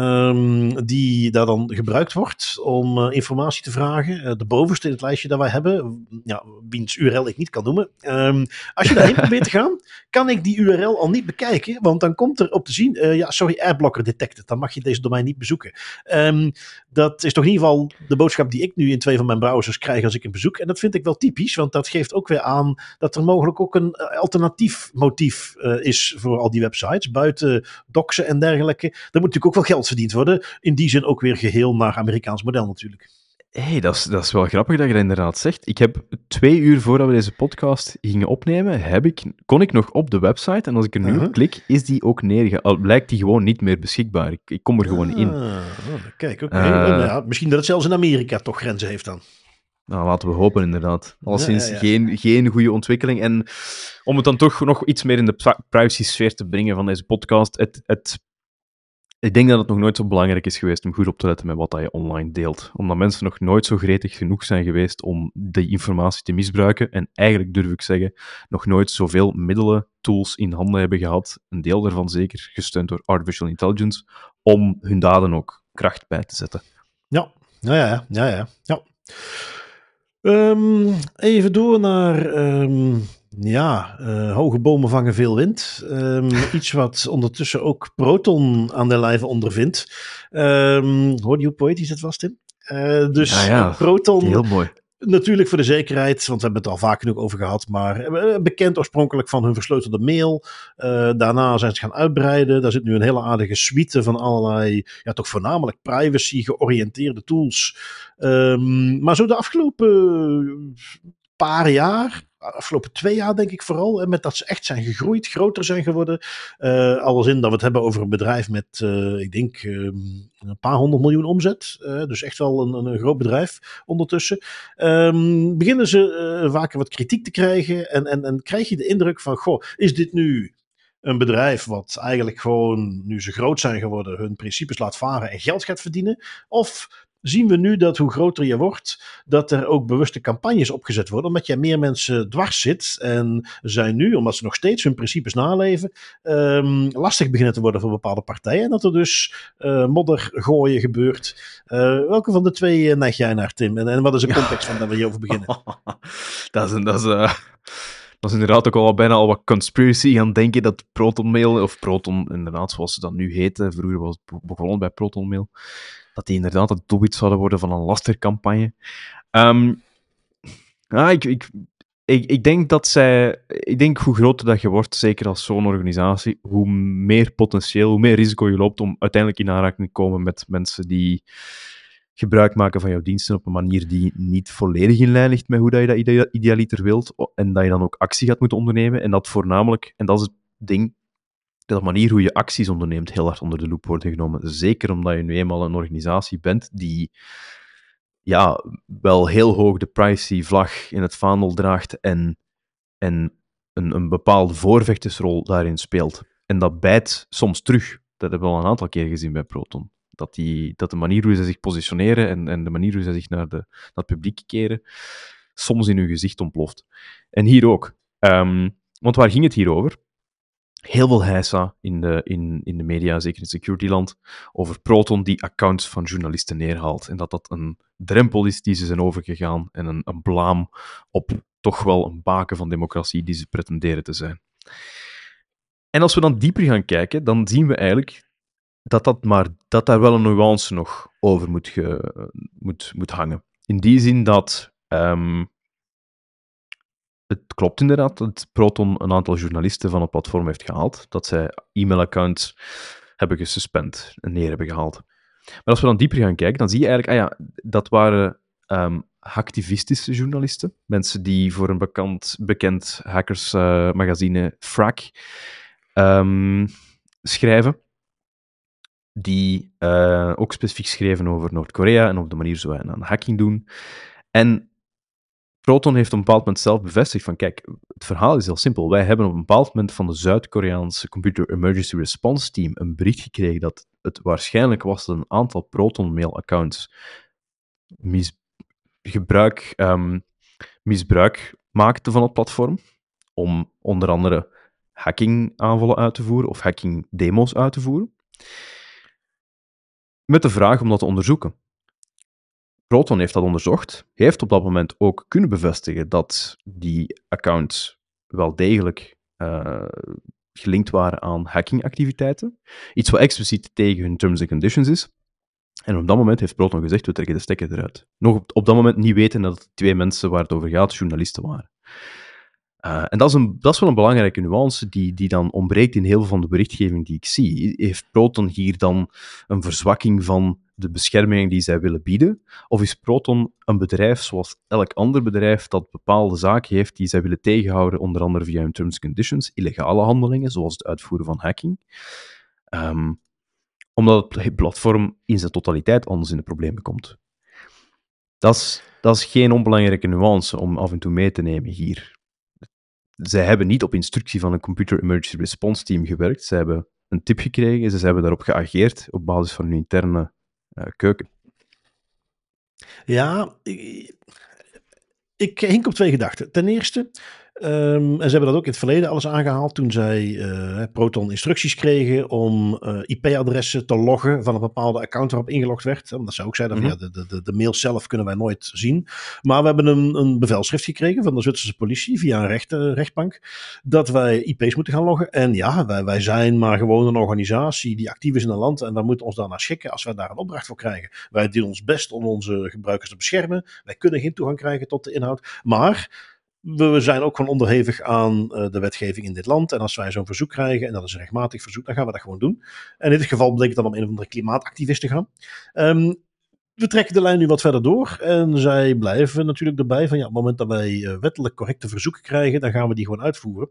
Um, die daar dan gebruikt wordt om uh, informatie te vragen. Uh, de bovenste in het lijstje dat wij hebben, ja, wiens U R L ik niet kan noemen. Um, als je daarheen probeert te gaan, kan ik die U R L al niet bekijken, want dan komt er op te zien, uh, ja, sorry, adblocker detected, dan mag je deze domein niet bezoeken. Um, dat is toch in ieder geval de boodschap die ik nu in twee van mijn browsers krijg als ik een bezoek. En dat vind ik wel typisch, want dat geeft ook weer aan dat er mogelijk ook een alternatief motief uh, is voor al die websites, buiten doxen en dergelijke. Er moet natuurlijk ook wel geld verdiend worden. In die zin ook weer geheel naar Amerikaans model natuurlijk. Hé, hey, dat, is, dat is wel grappig dat je dat inderdaad zegt. Ik heb twee uur voordat we deze podcast gingen opnemen, heb ik, kon ik nog op de website, en als ik er nu uh-huh. op klik, is die ook neergegaan. Al blijkt die gewoon niet meer beschikbaar. Ik, ik kom er gewoon ah, in. Oh, kijk, oké. Okay. Uh, ja, misschien dat het zelfs in Amerika toch grenzen heeft dan. Nou, laten we hopen inderdaad. Alleszins ja, ja, ja. geen, geen goede ontwikkeling. En om het dan toch nog iets meer in de privacy-sfeer te brengen van deze podcast, het... het Ik denk dat het nog nooit zo belangrijk is geweest om goed op te letten met wat je online deelt. Omdat mensen nog nooit zo gretig genoeg zijn geweest om die informatie te misbruiken. En eigenlijk durf ik zeggen, nog nooit zoveel middelen, tools in handen hebben gehad, een deel daarvan zeker, gesteund door artificial intelligence, om hun daden ook kracht bij te zetten. Ja, ja, ja, ja, ja. ja. Um, even door naar... Um... Ja, uh, hoge bomen vangen veel wind. Um, iets wat ondertussen ook Proton aan de lijve ondervindt. Um, hoorde je hoe poëtisch het was, Tim? Uh, dus ja, ja, Proton... heel mooi. Natuurlijk voor de zekerheid, want we hebben het al vaak genoeg over gehad, maar bekend oorspronkelijk van hun versleutelde mail. Uh, daarna zijn ze gaan uitbreiden. Daar zit nu een hele aardige suite van allerlei, ja toch voornamelijk privacy georiënteerde tools. Um, maar zo de afgelopen paar jaar, afgelopen twee jaar denk ik vooral, met dat ze echt zijn gegroeid, groter zijn geworden. Uh, alles in dat we het hebben over een bedrijf met, uh, ik denk, um, een paar honderd miljoen omzet. Uh, dus echt wel een, een groot bedrijf ondertussen. Um, beginnen ze uh, vaker wat kritiek te krijgen en, en, en krijg je de indruk van, goh, is dit nu een bedrijf wat eigenlijk gewoon, nu ze groot zijn geworden, hun principes laat varen en geld gaat verdienen? Of zien we nu dat hoe groter je wordt, dat er ook bewuste campagnes opgezet worden, omdat je meer mensen dwars zit en zijn nu, omdat ze nog steeds hun principes naleven, um, lastig beginnen te worden voor bepaalde partijen en dat er dus uh, modder gooien gebeurt. Uh, welke van de twee uh, neig jij naar, Tim? En, en wat is de context van dat we hierover beginnen? dat is een... Dat is, uh... Dat is inderdaad ook al bijna al wat conspiracy gaan denken dat ProtonMail, of Proton inderdaad zoals ze dat nu heten, vroeger was het begonnen bij ProtonMail, dat die inderdaad het doelwit zouden worden van een lastercampagne. Um, ja, ik, ik, ik, ik denk dat zij... Ik denk hoe groter dat je wordt, zeker als zo'n organisatie, hoe meer potentieel, hoe meer risico je loopt om uiteindelijk in aanraking te komen met mensen die gebruik maken van jouw diensten op een manier die niet volledig in lijn ligt met hoe dat je dat idealiter wilt, en dat je dan ook actie gaat moeten ondernemen, en dat voornamelijk, en dat is het ding, dat de manier hoe je acties onderneemt heel hard onder de loep wordt genomen. Zeker omdat je nu eenmaal een organisatie bent die ja, wel heel hoog de privacy-vlag in het vaandel draagt en, en een, een bepaalde voorvechtersrol daarin speelt. En dat bijt soms terug. Dat hebben we al een aantal keer gezien bij Proton. Dat, die, dat de manier hoe ze zich positioneren en, en de manier hoe ze zich naar, de, naar het publiek keren, soms in hun gezicht ontploft. En hier ook. Um, want waar ging het hier over? Heel veel heisa in de, in, in de media, zeker in securityland, over Proton die accounts van journalisten neerhaalt. En dat dat een drempel is die ze zijn overgegaan en een, een blaam op toch wel een baken van democratie die ze pretenderen te zijn. En als we dan dieper gaan kijken, dan zien we eigenlijk dat, dat, maar, dat daar wel een nuance nog over moet, ge, moet, moet hangen. In die zin dat... Um, Het klopt inderdaad dat Proton een aantal journalisten van het platform heeft gehaald, dat zij e-mailaccounts hebben gesuspend en neer hebben gehaald. Maar als we dan dieper gaan kijken, dan zie je eigenlijk, ah ja, dat waren um, hacktivistische journalisten, mensen die voor een bekend, bekend hackersmagazine uh, Frag um, schrijven, die uh, ook specifiek schreven over Noord-Korea en op de manier zoals wij aan hacking doen. En Proton heeft op een bepaald moment zelf bevestigd van, kijk, het verhaal is heel simpel. Wij hebben op een bepaald moment van de Zuid-Koreaanse Computer Emergency Response Team een bericht gekregen dat het waarschijnlijk was dat een aantal Proton-mail-accounts mis- gebruik, um, misbruik maakten van het platform om onder andere hacking-aanvallen uit te voeren of hacking-demo's uit te voeren. Met de vraag om dat te onderzoeken. Proton heeft dat onderzocht, heeft op dat moment ook kunnen bevestigen dat die accounts wel degelijk uh, gelinkt waren aan hackingactiviteiten. Iets wat expliciet tegen hun terms and conditions is. En op dat moment heeft Proton gezegd, we trekken de stekker eruit. Nog op, op dat moment niet weten dat het twee mensen waar het over gaat journalisten waren. Uh, en dat is, een, dat is wel een belangrijke nuance die, die dan ontbreekt in heel veel van de berichtgeving die ik zie. Heeft Proton hier dan een verzwakking van de bescherming die zij willen bieden? Of is Proton een bedrijf zoals elk ander bedrijf dat bepaalde zaken heeft die zij willen tegenhouden, onder andere via hun terms and conditions, illegale handelingen, zoals het uitvoeren van hacking? Um, omdat het platform in zijn totaliteit anders in de problemen komt. Dat is, dat is geen onbelangrijke nuance om af en toe mee te nemen hier. Zij hebben niet op instructie van een Computer Emergency Response Team gewerkt. Zij hebben een tip gekregen en ze hebben daarop geageerd op basis van hun interne uh, keuken. Ja, ik, ik hink op twee gedachten. Ten eerste, Um, en ze hebben dat ook in het verleden alles aangehaald toen zij uh, Proton instructies kregen om uh, I P-adressen te loggen van een bepaalde account waarop ingelogd werd. Omdat ze ook zeiden van Mm-hmm. ja, de, de, de mail zelf kunnen wij nooit zien. Maar we hebben een, een bevelschrift gekregen van de Zwitserse politie via een recht, uh, rechtbank dat wij I P's moeten gaan loggen. En ja, wij, wij zijn maar gewoon een organisatie die actief is in een land en wij moeten ons daarnaar schikken als wij daar een opdracht voor krijgen. Wij doen ons best om onze gebruikers te beschermen. Wij kunnen geen toegang krijgen tot de inhoud. Maar we zijn ook gewoon onderhevig aan uh, de wetgeving in dit land. En als wij zo'n verzoek krijgen, en dat is een rechtmatig verzoek, dan gaan we dat gewoon doen. En in dit geval bleek het dan om een of andere klimaatactivist te gaan. Um, we trekken de lijn nu wat verder door. En zij blijven natuurlijk erbij van ja, op het moment dat wij uh, wettelijk correcte verzoeken krijgen, dan gaan we die gewoon uitvoeren.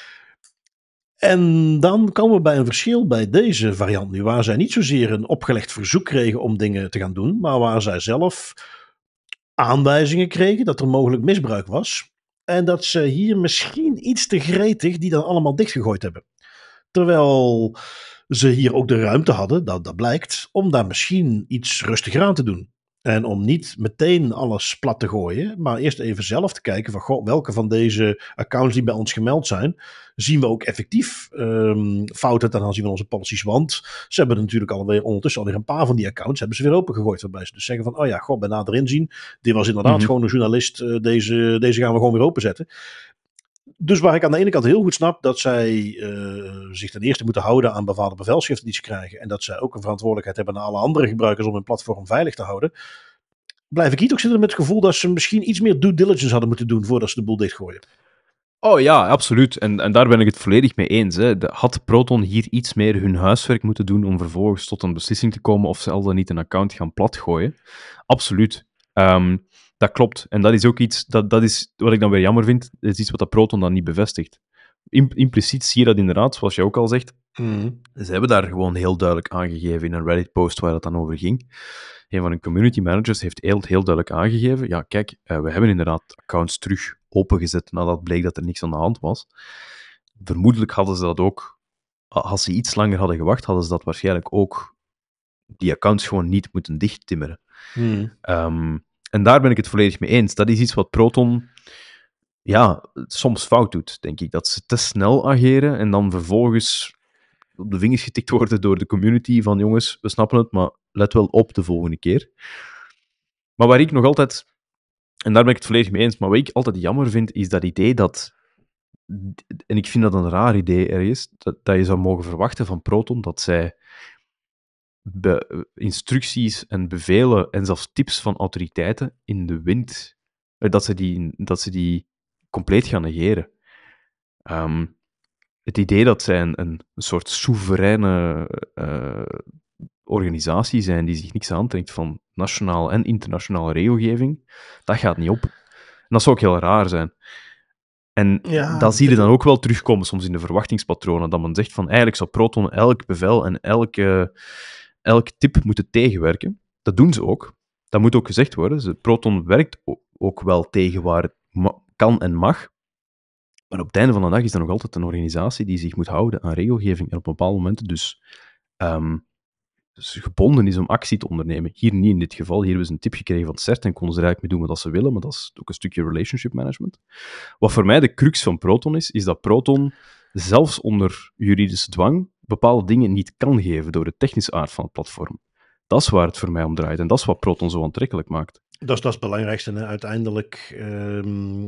En dan komen we bij een verschil bij deze variant nu, waar zij niet zozeer een opgelegd verzoek kregen om dingen te gaan doen, maar waar zij zelf aanwijzingen kregen dat er mogelijk misbruik was. En dat ze hier misschien iets te gretig die dan allemaal dichtgegooid hebben. Terwijl ze hier ook de ruimte hadden, dat, dat blijkt, om daar misschien iets rustiger aan te doen. En om niet meteen alles plat te gooien, maar eerst even zelf te kijken van goh, welke van deze accounts die bij ons gemeld zijn, zien we ook effectief um, fouten ten aanzien van onze policies. Want ze hebben natuurlijk alweer ondertussen alweer een paar van die accounts hebben ze weer opengegooid. Waarbij ze dus zeggen van, oh ja, goh, bij nader inzien, dit was inderdaad mm-hmm. gewoon een journalist, uh, deze, deze gaan we gewoon weer openzetten. Dus waar ik aan de ene kant heel goed snap dat zij uh, zich ten eerste moeten houden aan bepaalde bevelschriften die ze krijgen. En dat zij ook een verantwoordelijkheid hebben naar alle andere gebruikers om hun platform veilig te houden. Blijf ik hier ook zitten met het gevoel dat ze misschien iets meer due diligence hadden moeten doen voordat ze de boel dichtgooien. Oh ja, absoluut. En, en daar ben ik het volledig mee eens. Hè. De, had Proton hier iets meer hun huiswerk moeten doen om vervolgens tot een beslissing te komen of ze al dan niet een account gaan platgooien? Absoluut. Um, Dat klopt. En dat is ook iets, dat, dat is wat ik dan weer jammer vind, is iets wat dat Proton dan niet bevestigt. Impliciet zie je dat inderdaad, zoals je ook al zegt. Mm. Ze hebben daar gewoon heel duidelijk aangegeven in een Reddit-post waar het dan over ging. Een van hun community managers heeft heel, heel duidelijk aangegeven, ja kijk, uh, we hebben inderdaad accounts terug opengezet nadat bleek dat er niks aan de hand was. Vermoedelijk hadden ze dat ook, als ze iets langer hadden gewacht, hadden ze dat waarschijnlijk ook, die accounts gewoon niet moeten dichttimmeren. Mm. Um, En daar ben ik het volledig mee eens. Dat is iets wat Proton ja, soms fout doet, denk ik. Dat ze te snel ageren en dan vervolgens op de vingers getikt worden door de community van jongens, we snappen het, maar let wel op de volgende keer. Maar waar ik nog altijd, en daar ben ik het volledig mee eens, maar wat ik altijd jammer vind, is dat idee dat, en ik vind dat een raar idee ergens, dat, dat je zou mogen verwachten van Proton, dat zij Be- instructies en bevelen en zelfs tips van autoriteiten in de wind, dat ze die, dat ze die compleet gaan negeren. Um, het idee dat zij een, een soort soevereine uh, organisatie zijn die zich niks aantrekt van nationale en internationale regelgeving, dat gaat niet op. En dat zou ook heel raar zijn. En ja, dat zie je dan ook wel terugkomen soms in de verwachtingspatronen, dat men zegt van eigenlijk zou Proton elk bevel en elke elk tip moeten tegenwerken. Dat doen ze ook. Dat moet ook gezegd worden. Proton werkt ook wel tegen waar het ma- kan en mag. Maar op het einde van de dag is dat nog altijd een organisatie die zich moet houden aan regelgeving en op bepaalde momenten dus, um, dus gebonden is om actie te ondernemen. Hier niet in dit geval. Hier hebben ze een tip gekregen van C E R T en konden ze er eigenlijk mee doen wat ze willen, maar dat is ook een stukje relationship management. Wat voor mij de crux van Proton is, is dat Proton zelfs onder juridische dwang bepaalde dingen niet kan geven door de technische aard van het platform. Dat is waar het voor mij om draait en dat is wat Proton zo aantrekkelijk maakt. Dat is, dat is het belangrijkste. Hè? Uiteindelijk, um,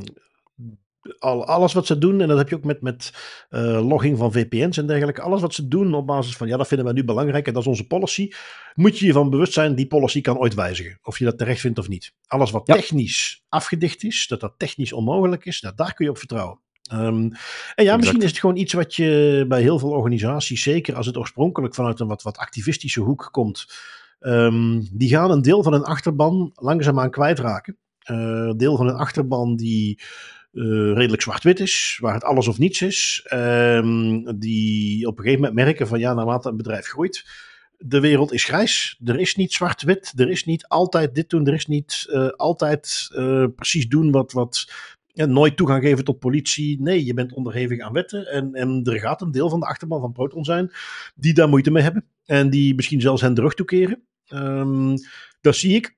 al, alles wat ze doen, en dat heb je ook met, met uh, logging van V P N's en dergelijke, alles wat ze doen op basis van, ja, dat vinden wij nu belangrijk en dat is onze policy, moet je je van bewust zijn, die policy kan ooit wijzigen. Of je dat terecht vindt of niet. Alles wat ja. technisch afgedicht is, dat dat technisch onmogelijk is, nou, daar kun je op vertrouwen. Um, en ja, exact. Misschien is het gewoon iets wat je bij heel veel organisaties, zeker als het oorspronkelijk vanuit een wat, wat activistische hoek komt, um, die gaan een deel van hun achterban langzaamaan kwijtraken. Een uh, deel van hun achterban die uh, redelijk zwart-wit is, waar het alles of niets is. Um, die op een gegeven moment merken van ja, naarmate een bedrijf groeit, de wereld is grijs. Er is niet zwart-wit, er is niet altijd dit doen, er is niet uh, altijd uh, precies doen wat... wat Ja, nooit toegang geven tot politie. Nee, je bent onderhevig aan wetten. En, en er gaat een deel van de achterban van Proton zijn die daar moeite mee hebben. En die misschien zelfs hen de rug toekeren. Um, dat zie ik.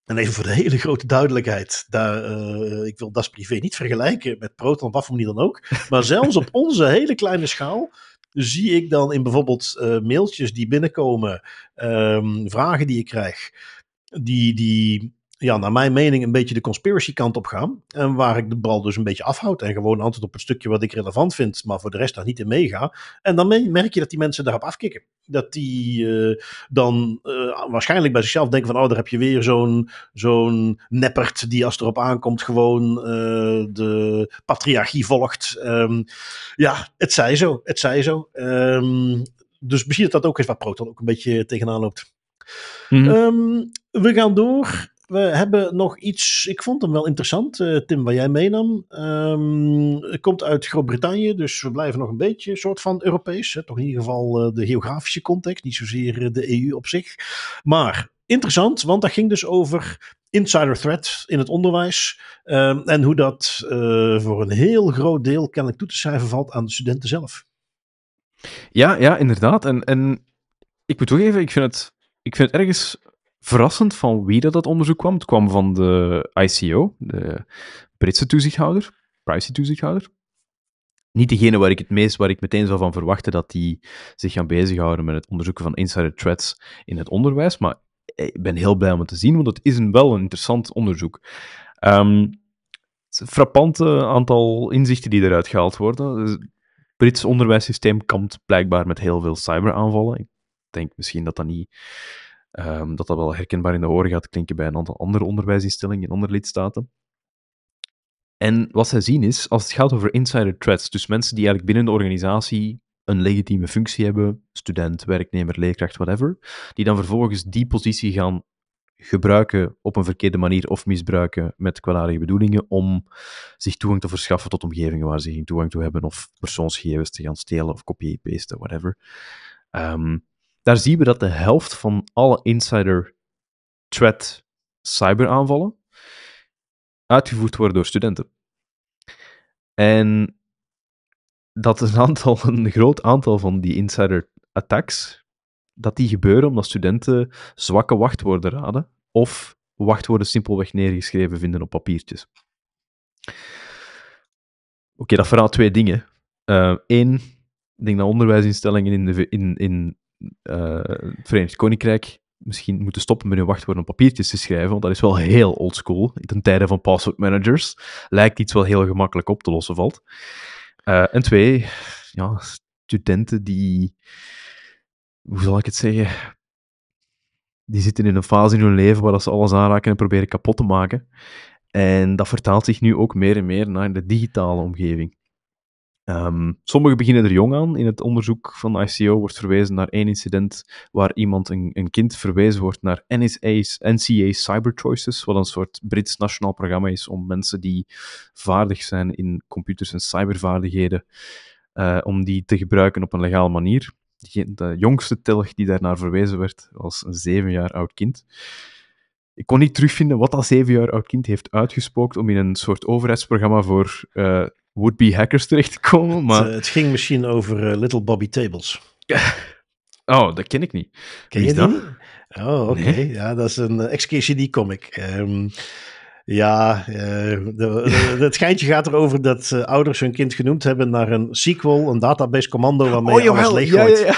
En even voor de hele grote duidelijkheid, daar, uh, ik wil Das Privé niet vergelijken met Proton, op wat voor manier dan ook. Maar zelfs op onze hele kleine schaal zie ik dan in bijvoorbeeld uh, mailtjes die binnenkomen, um, vragen die ik krijg, die, die ja, naar mijn mening een beetje de conspiracy kant op gaan. En waar ik de bal dus een beetje afhoud en gewoon antwoord op het stukje wat ik relevant vind, maar voor de rest daar niet in meega. En dan merk je dat die mensen daarop afkicken. Dat die uh, dan uh, waarschijnlijk bij zichzelf denken van, oh, daar heb je weer zo'n, zo'n neppert die als het erop aankomt gewoon uh, de patriarchie volgt. Um, ja, het zij zo, het zij zo. Um, dus misschien dat dat ook is waar Proton ook een beetje tegenaan loopt. Mm-hmm. Um, we gaan door. We hebben nog iets, ik vond hem wel interessant, uh, Tim, waar jij meenam. Um, het komt uit Groot-Brittannië, dus we blijven nog een beetje een soort van Europees. Hè? Toch in ieder geval uh, de geografische context, niet zozeer de E U op zich. Maar interessant, want dat ging dus over insider threat in het onderwijs. Um, en hoe dat uh, voor een heel groot deel kennelijk toe te schrijven valt aan de studenten zelf. Ja, ja, inderdaad. En, en ik moet toegeven, ik vind het, ik vind het ergens verrassend van wie dat, dat onderzoek kwam. Het kwam van de I C O, de Britse toezichthouder, privacy-toezichthouder. Niet degene waar ik het meest, waar ik meteen zou van verwachten dat die zich gaan bezighouden met het onderzoeken van insider threats in het onderwijs, maar ik ben heel blij om het te zien, want het is een, wel een interessant onderzoek. Um, het is een frappante aantal inzichten die eruit gehaald worden. Het Brits onderwijssysteem kampt blijkbaar met heel veel cyberaanvallen. Ik denk misschien dat dat niet... Um, dat dat wel herkenbaar in de oren gaat klinken bij een aantal andere onderwijsinstellingen in andere lidstaten. En wat zij zien is, als het gaat over insider threats, dus mensen die eigenlijk binnen de organisatie een legitieme functie hebben, student, werknemer, leerkracht, whatever, die dan vervolgens die positie gaan gebruiken op een verkeerde manier of misbruiken met kwaadaardige bedoelingen om zich toegang te verschaffen tot omgevingen waar ze geen toegang toe hebben of persoonsgegevens te gaan stelen of copy-pasten, whatever. Um, Daar zien we dat de helft van alle insider threat cyberaanvallen uitgevoerd worden door studenten. En dat een aantal, een groot aantal van die insider attacks, dat die gebeuren omdat studenten zwakke wachtwoorden raden of wachtwoorden simpelweg neergeschreven vinden op papiertjes. Oké, okay, dat verraadt twee dingen. Eén, uh, ik denk dat onderwijsinstellingen in, de, in, in uh, het Verenigd Koninkrijk misschien moeten stoppen met hun wachtwoorden op papiertjes te schrijven, want dat is wel heel oldschool. Ten tijde van password managers lijkt iets wel heel gemakkelijk op te lossen valt. Uh, en twee, ja, studenten die, hoe zal ik het zeggen, die zitten in een fase in hun leven waar ze alles aanraken en proberen kapot te maken. En dat vertaalt zich nu ook meer en meer naar de digitale omgeving. Um, sommigen beginnen er jong aan. In het onderzoek van de I C O wordt verwezen naar één incident waar iemand, een, een kind, verwezen wordt naar N S A's, N C A Cyber Choices, wat een soort Brits nationaal programma is om mensen die vaardig zijn in computers en cybervaardigheden, uh, om die te gebruiken op een legale manier. De jongste telg die daarnaar verwezen werd, was een zeven jaar oud kind. Ik kon niet terugvinden wat dat zeven jaar oud kind heeft uitgespookt om in een soort overheidsprogramma voor uh, would-be hackers terecht te komen. Maar... Het, het ging misschien over uh, Little Bobby Tables. Oh, dat ken ik niet. Ken je dat? Niet? Oh, oké. Okay. Nee. Ja, dat is een uh, X K C D-comic. Um, ja, uh, de, de, het geintje gaat erover dat uh, ouders hun kind genoemd hebben naar een sequel, een database commando waarmee oh, je alles leeggooit. Ja, ja, ja.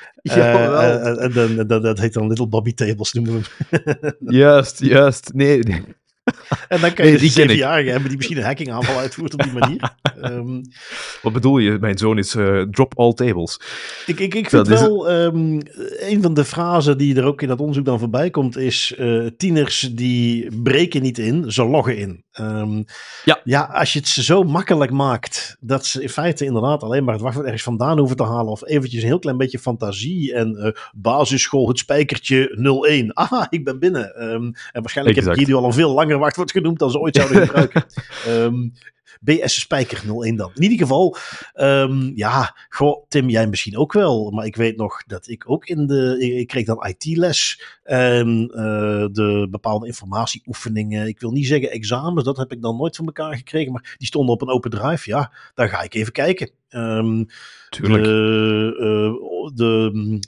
Ja, uh, uh, uh, uh, dat, dat heet dan Little Bobby Tables, noemen we hem. Juist, juist. Nee, nee. En dan kan je nee, die zevenjarigen hebben die misschien een hacking aanval uitvoert op die manier. Um, Wat bedoel je? Mijn zoon is uh, drop all tables. Ik, ik, ik vind dat wel, um, een van de frasen die er ook in dat onderzoek dan voorbij komt, is uh, tieners die breken niet in, ze loggen in. Um, ja. ja, als je het zo makkelijk maakt, dat ze in feite inderdaad alleen maar het wachtwoord ergens vandaan hoeven te halen, of eventjes een heel klein beetje fantasie en uh, basisschool, het spijkertje nul één. Aha, ik ben binnen. Um, en waarschijnlijk exact. Heb ik hier nu al een veel langer wachtwoord genoemd dan ze ooit zouden gebruiken. um, B S Spijker nul één dan. In ieder geval, um, ja, goh, Tim, jij misschien ook wel. Maar ik weet nog dat ik ook in de... Ik kreeg dan I T-les en uh, de bepaalde informatieoefeningen. Ik wil niet zeggen examens, dat heb ik dan nooit van elkaar gekregen. Maar die stonden op een open drive. Ja, daar ga ik even kijken. Um, Tuurlijk. De... Uh, de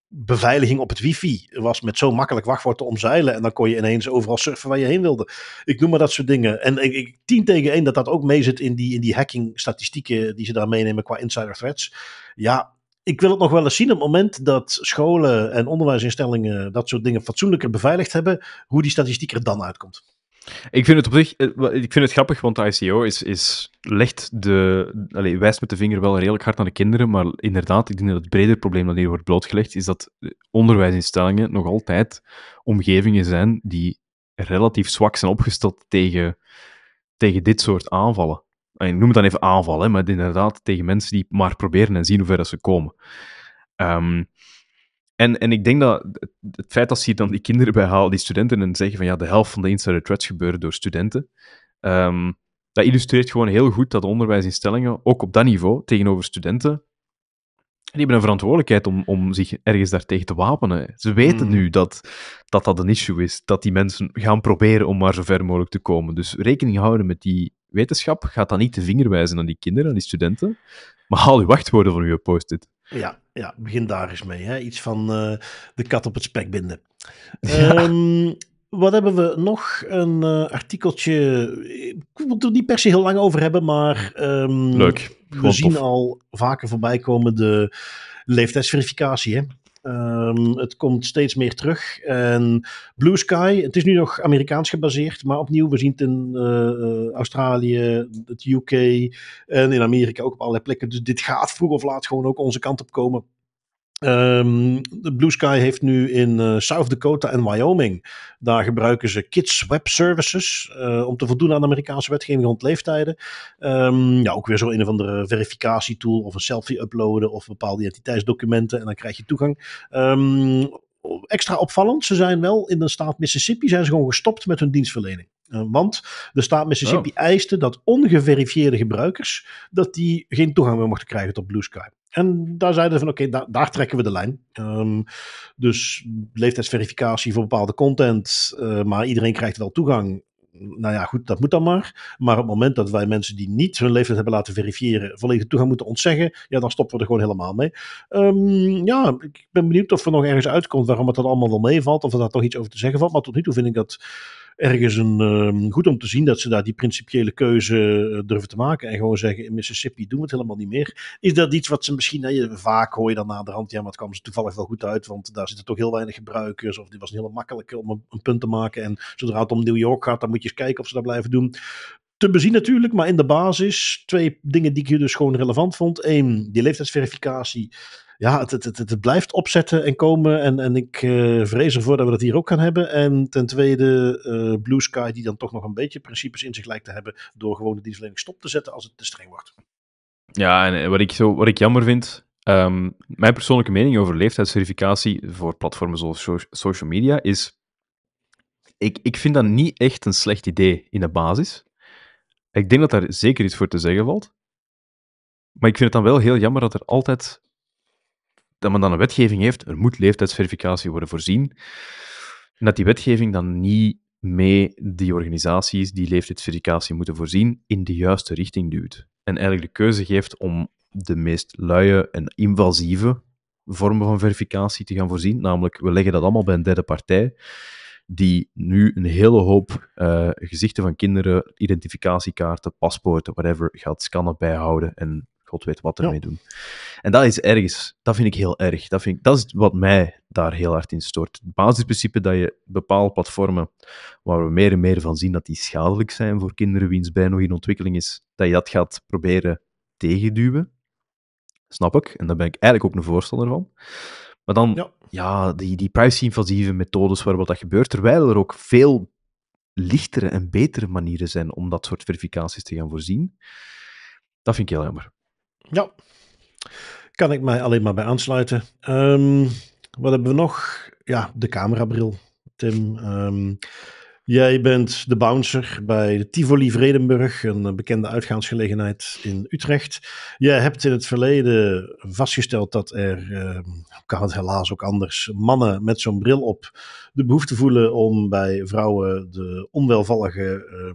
beveiliging op het wifi was met zo makkelijk wachtwoord te omzeilen. En dan kon je ineens overal surfen waar je heen wilde. Ik noem maar dat soort dingen. En ik, ik tien tegen één dat dat ook mee zit in die, in die hacking statistieken die ze daar meenemen qua insider threats. Ja, ik wil het nog wel eens zien op het moment dat scholen en onderwijsinstellingen dat soort dingen fatsoenlijker beveiligd hebben, hoe die statistiek er dan uitkomt. Ik vind het op zich ik vind het grappig, want de I C O is, is, legt de, allez, wijst met de vinger wel redelijk hard naar de kinderen, maar inderdaad, ik denk dat het bredere probleem dat hier wordt blootgelegd, is dat onderwijsinstellingen nog altijd omgevingen zijn die relatief zwak zijn opgesteld tegen, tegen dit soort aanvallen. Ik noem het dan even aanval, hè, maar inderdaad tegen mensen die maar proberen en zien hoe ver dat ze komen. Um, En, en ik denk dat het, het feit dat ze hier dan die kinderen bij halen, die studenten, en zeggen van ja, de helft van de insider threats gebeuren door studenten, um, dat illustreert gewoon heel goed dat onderwijsinstellingen, ook op dat niveau, tegenover studenten, die hebben een verantwoordelijkheid om, om zich ergens daartegen te wapenen. Ze weten mm. nu dat, dat dat een issue is, dat die mensen gaan proberen om maar zo ver mogelijk te komen. Dus rekening houden met die wetenschap, gaat dan niet de vinger wijzen aan die kinderen, aan die studenten, maar haal uw wachtwoorden van uw post-it. Ja, ja, begin daar eens mee. Hè? Iets van uh, de kat op het spek binden. Ja. Um, wat hebben we nog? Een uh, artikeltje. Ik wil het er niet per se heel lang over hebben, maar um, leuk. We zien tof. al vaker voorbij komen de leeftijdsverificatie. Hè? Um, het komt steeds meer terug. En Blue Sky, het is nu nog Amerikaans gebaseerd, maar opnieuw, we zien het in uh, Australië, het U K en in Amerika ook op allerlei plekken. Dus dit gaat vroeg of laat gewoon ook onze kant op komen. Um, de Blue Sky heeft nu in uh, South Dakota en Wyoming, daar gebruiken ze Kids Web Services uh, om te voldoen aan de Amerikaanse wetgeving rond leeftijden. Um, ja, ook weer zo een of andere verificatietool of een selfie uploaden of bepaalde identiteitsdocumenten en dan krijg je toegang. Um, extra opvallend, ze zijn wel in de staat Mississippi zijn ze gewoon gestopt met hun dienstverlening. Uh, want de staat Mississippi oh. eiste dat ongeverifieerde gebruikers dat die geen toegang meer mochten krijgen tot Blue Sky. En daar zeiden ze van oké, okay, da- daar trekken we de lijn. Um, dus leeftijdsverificatie voor bepaalde content, uh, maar iedereen krijgt wel toegang. Nou ja, goed, dat moet dan maar. Maar op het moment dat wij mensen die niet hun leeftijd hebben laten verifiëren, volledig toegang moeten ontzeggen, ja, dan stoppen we er gewoon helemaal mee. Um, ja, ik ben benieuwd of er nog ergens uitkomt waarom het dat allemaal wel meevalt, of er daar toch iets over te zeggen valt. Maar tot nu toe vind ik dat ergens een, um, goed om te zien dat ze daar die principiële keuze uh, durven te maken en gewoon zeggen, in Mississippi doen we het helemaal niet meer. Is dat iets wat ze misschien, hè, vaak hoor je dan na de hand, ja, maar het kwam ze toevallig wel goed uit, want daar zitten toch heel weinig gebruikers, of die was een heel makkelijk om een, een punt te maken en zodra het om New York gaat, dan moet je eens kijken of ze dat blijven doen. Te bezien natuurlijk, maar in de basis twee dingen die ik hier dus gewoon relevant vond. Eén, die leeftijdsverificatie. Ja, het, het, het, het blijft opzetten en komen. En, en ik uh, vrees ervoor dat we dat hier ook gaan hebben. En ten tweede, uh, Blue Sky, die dan toch nog een beetje principes in zich lijkt te hebben. Door gewoon de dienstverlening stop te zetten als het te streng wordt. Ja, en wat ik, zo, wat ik jammer vind. Um, mijn persoonlijke mening over leeftijdsverificatie voor platformen zoals so- social media is. Ik, ik vind dat niet echt een slecht idee in de basis. Ik denk dat daar zeker iets voor te zeggen valt. Maar ik vind het dan wel heel jammer dat er altijd. Dat men dan een wetgeving heeft, er moet leeftijdsverificatie worden voorzien, en dat die wetgeving dan niet mee die organisaties die leeftijdsverificatie moeten voorzien in de juiste richting duwt. En eigenlijk de keuze geeft om de meest luie en invasieve vormen van verificatie te gaan voorzien, namelijk we leggen dat allemaal bij een derde partij, die nu een hele hoop uh, gezichten van kinderen, identificatiekaarten, paspoorten, whatever, gaat scannen, bijhouden en God weet wat ermee ja. doen. En dat is ergens, dat vind ik heel erg. Dat, vind ik, dat is wat mij daar heel hard in stoort. Het basisprincipe dat je bepaalde platformen, waar we meer en meer van zien dat die schadelijk zijn voor kinderen wiens brein nog in ontwikkeling is, dat je dat gaat proberen tegenduwen. Snap ik. En daar ben ik eigenlijk ook een voorstander van. Maar dan, ja, ja die, die privacy-invasieve methodes waar wat dat gebeurt, terwijl er ook veel lichtere en betere manieren zijn om dat soort verificaties te gaan voorzien, dat vind ik heel jammer. Ja, kan ik mij alleen maar bij aansluiten. Um, wat hebben we nog? Ja, de camerabril, Tim. Um, jij bent de bouncer bij de Tivoli Vredenburg, een bekende uitgaansgelegenheid in Utrecht. Jij hebt in het verleden vastgesteld dat er, uh, kan het helaas ook anders, mannen met zo'n bril op de behoefte voelen om bij vrouwen de onwelvallige Um,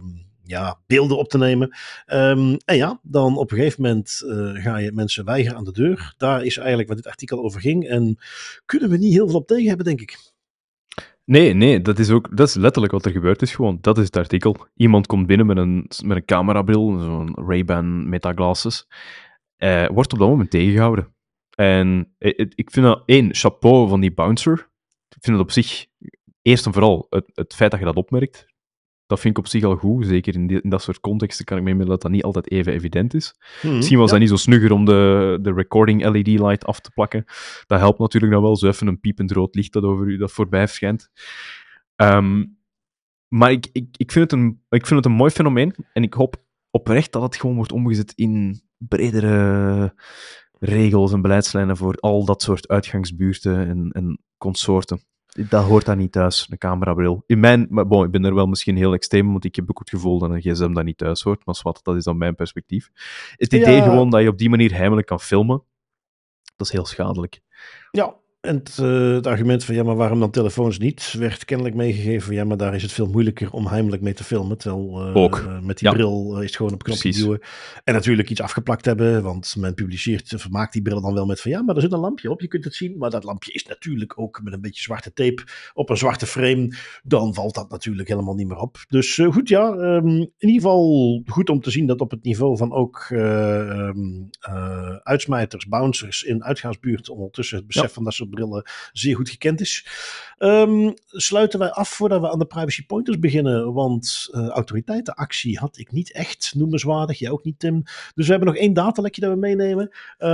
ja, beelden op te nemen. Um, en ja, dan op een gegeven moment uh, ga je mensen weigeren aan de deur. Daar is eigenlijk waar dit artikel over ging. En kunnen we niet heel veel op tegen hebben, denk ik. Nee, nee, dat is ook dat is letterlijk wat er gebeurd is gewoon. Dat is het artikel. Iemand komt binnen met een, met een camerabril, zo'n Ray-Ban metaglasses. Uh, wordt op dat moment tegengehouden. En ik, ik vind dat, één, chapeau van die bouncer. Ik vind het op zich, eerst en vooral, het, het feit dat je dat opmerkt, dat vind ik op zich al goed. Zeker in, die, in dat soort contexten kan ik me inmiddelen dat dat niet altijd even evident is. Mm-hmm, Misschien was ja. dat niet zo snugger om de, de recording L E D-light af te plakken. Dat helpt natuurlijk dan wel, zo even een piepend rood licht dat over u dat voorbij verschijnt. Um, maar ik, ik, ik, vind het een, ik vind het een mooi fenomeen en ik hoop oprecht dat het gewoon wordt omgezet in bredere regels en beleidslijnen voor al dat soort uitgangsbuurten en, en consorten. Dat hoort daar niet thuis, een camerabril. In mijn, maar bon, ik ben er wel misschien heel extreem, want ik heb ook het gevoel dat een gsm daar niet thuis hoort, maar wat, dat is dan mijn perspectief. Het idee ja. gewoon dat je op die manier heimelijk kan filmen, dat is heel schadelijk. Ja. En het, uh, het argument van ja, maar waarom dan telefoons niet, werd kennelijk meegegeven. Ja, maar daar is het veel moeilijker om heimelijk mee te filmen. Terwijl uh, ook. Uh, met die ja. bril uh, is het gewoon op een knopje duwen. En natuurlijk iets afgeplakt hebben, want men publiceert, vermaakt die bril dan wel met van ja, maar er zit een lampje op, je kunt het zien. Maar dat lampje is natuurlijk ook met een beetje zwarte tape op een zwarte frame. Dan valt dat natuurlijk helemaal niet meer op. Dus uh, goed, ja, um, in ieder geval goed om te zien dat op het niveau van ook uh, um, uh, uitsmijters, bouncers in uitgaansbuurt ondertussen het besef ja. van dat soort brillen zeer goed gekend is. Um, sluiten wij af voordat we aan de privacy pointers beginnen, want uh, autoriteitenactie had ik niet echt noemenswaardig, jij ook niet, Tim. Dus we hebben nog één datalekje dat we meenemen.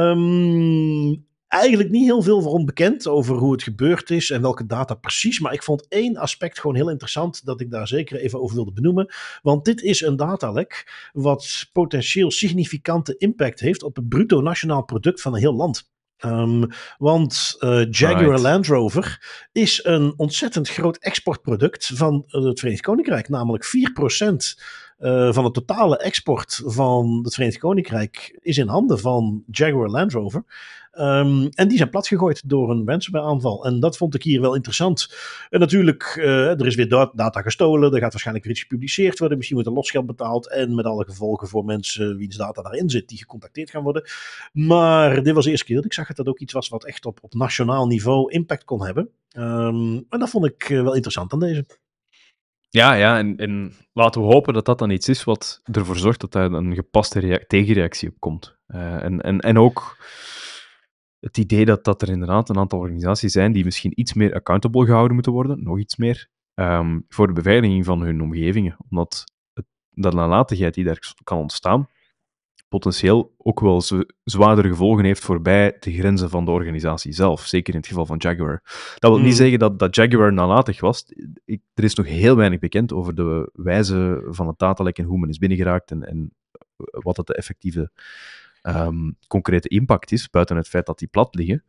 Um, Eigenlijk niet heel veel rond bekend over hoe het gebeurd is en welke data precies, maar ik vond één aspect gewoon heel interessant dat ik daar zeker even over wilde benoemen, want dit is een datalek wat potentieel significante impact heeft op het bruto nationaal product van een heel land. Um, want uh, Jaguar right. Land Rover is een ontzettend groot exportproduct van uh, het Verenigd Koninkrijk. Namelijk vier procent uh, van de totale export van het Verenigd Koninkrijk is in handen van Jaguar Land Rover. Um, en die zijn platgegooid door een ransomware aanval. En dat vond ik hier wel interessant. En natuurlijk, uh, er is weer data gestolen. Er gaat waarschijnlijk weer iets gepubliceerd worden. Misschien wordt er losgeld betaald. En met alle gevolgen voor mensen wiens data daarin zit, die gecontacteerd gaan worden. Maar dit was de eerste keer dat ik zag dat dat ook iets was wat echt op, op nationaal niveau impact kon hebben. Um, en dat vond ik uh, wel interessant aan deze. Ja, ja en, en laten we hopen dat dat dan iets is wat ervoor zorgt dat daar een gepaste rea- tegenreactie op komt. Uh, en, en, en ook het idee dat, dat er inderdaad een aantal organisaties zijn die misschien iets meer accountable gehouden moeten worden, nog iets meer, um, voor de beveiliging van hun omgevingen. Omdat het, de nalatigheid die daar kan ontstaan, potentieel ook wel z- zwaardere gevolgen heeft voorbij de grenzen van de organisatie zelf. Zeker in het geval van Jaguar. Dat wil mm. niet zeggen dat, dat Jaguar nalatig was. Ik, er is nog heel weinig bekend over de wijze van het datalek en hoe men is binnengeraakt en, en wat het de effectieve um, concrete impact is, buiten het feit dat die plat liggen.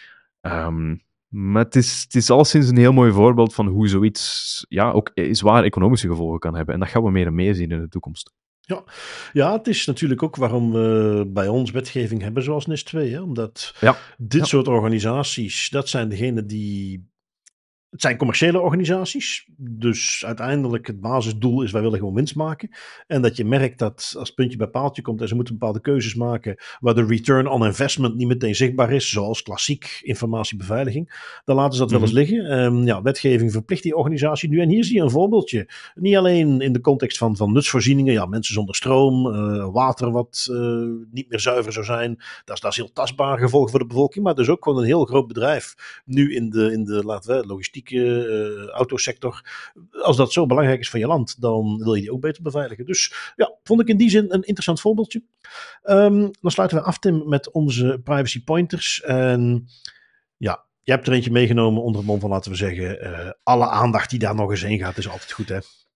Um, maar het is, het is alleszins een heel mooi voorbeeld van hoe zoiets ja, ook zwaar economische gevolgen kan hebben. En dat gaan we meer en meer zien in de toekomst. Ja. ja, het is natuurlijk ook waarom we bij ons wetgeving hebben zoals N I S twee. Hè? Omdat ja. dit ja. soort organisaties, dat zijn degenen die... Het zijn commerciële organisaties, dus uiteindelijk het basisdoel is wij willen gewoon winst maken. En dat je merkt dat als het puntje bij paaltje komt en ze moeten bepaalde keuzes maken waar de return on investment niet meteen zichtbaar is, zoals klassiek informatiebeveiliging, dan laten ze dat mm-hmm. wel eens liggen. Um, ja, wetgeving verplicht die organisatie nu. En hier zie je een voorbeeldje. Niet alleen in de context van, van nutsvoorzieningen, ja, mensen zonder stroom, uh, water wat uh, niet meer zuiver zou zijn. Dat is, dat is heel tastbaar gevolg voor de bevolking, maar dus ook gewoon een heel groot bedrijf nu in de, in de laten we, logistiek Uh, autosector. Als dat zo belangrijk is voor je land, dan wil je die ook beter beveiligen. Dus ja, vond ik in die zin een interessant voorbeeldje. Um, dan sluiten we af, Tim, met onze privacy pointers. En ja, jij hebt er eentje meegenomen onder het mom van, laten we zeggen, uh, alle aandacht die daar nog eens heen gaat, is altijd goed, hè?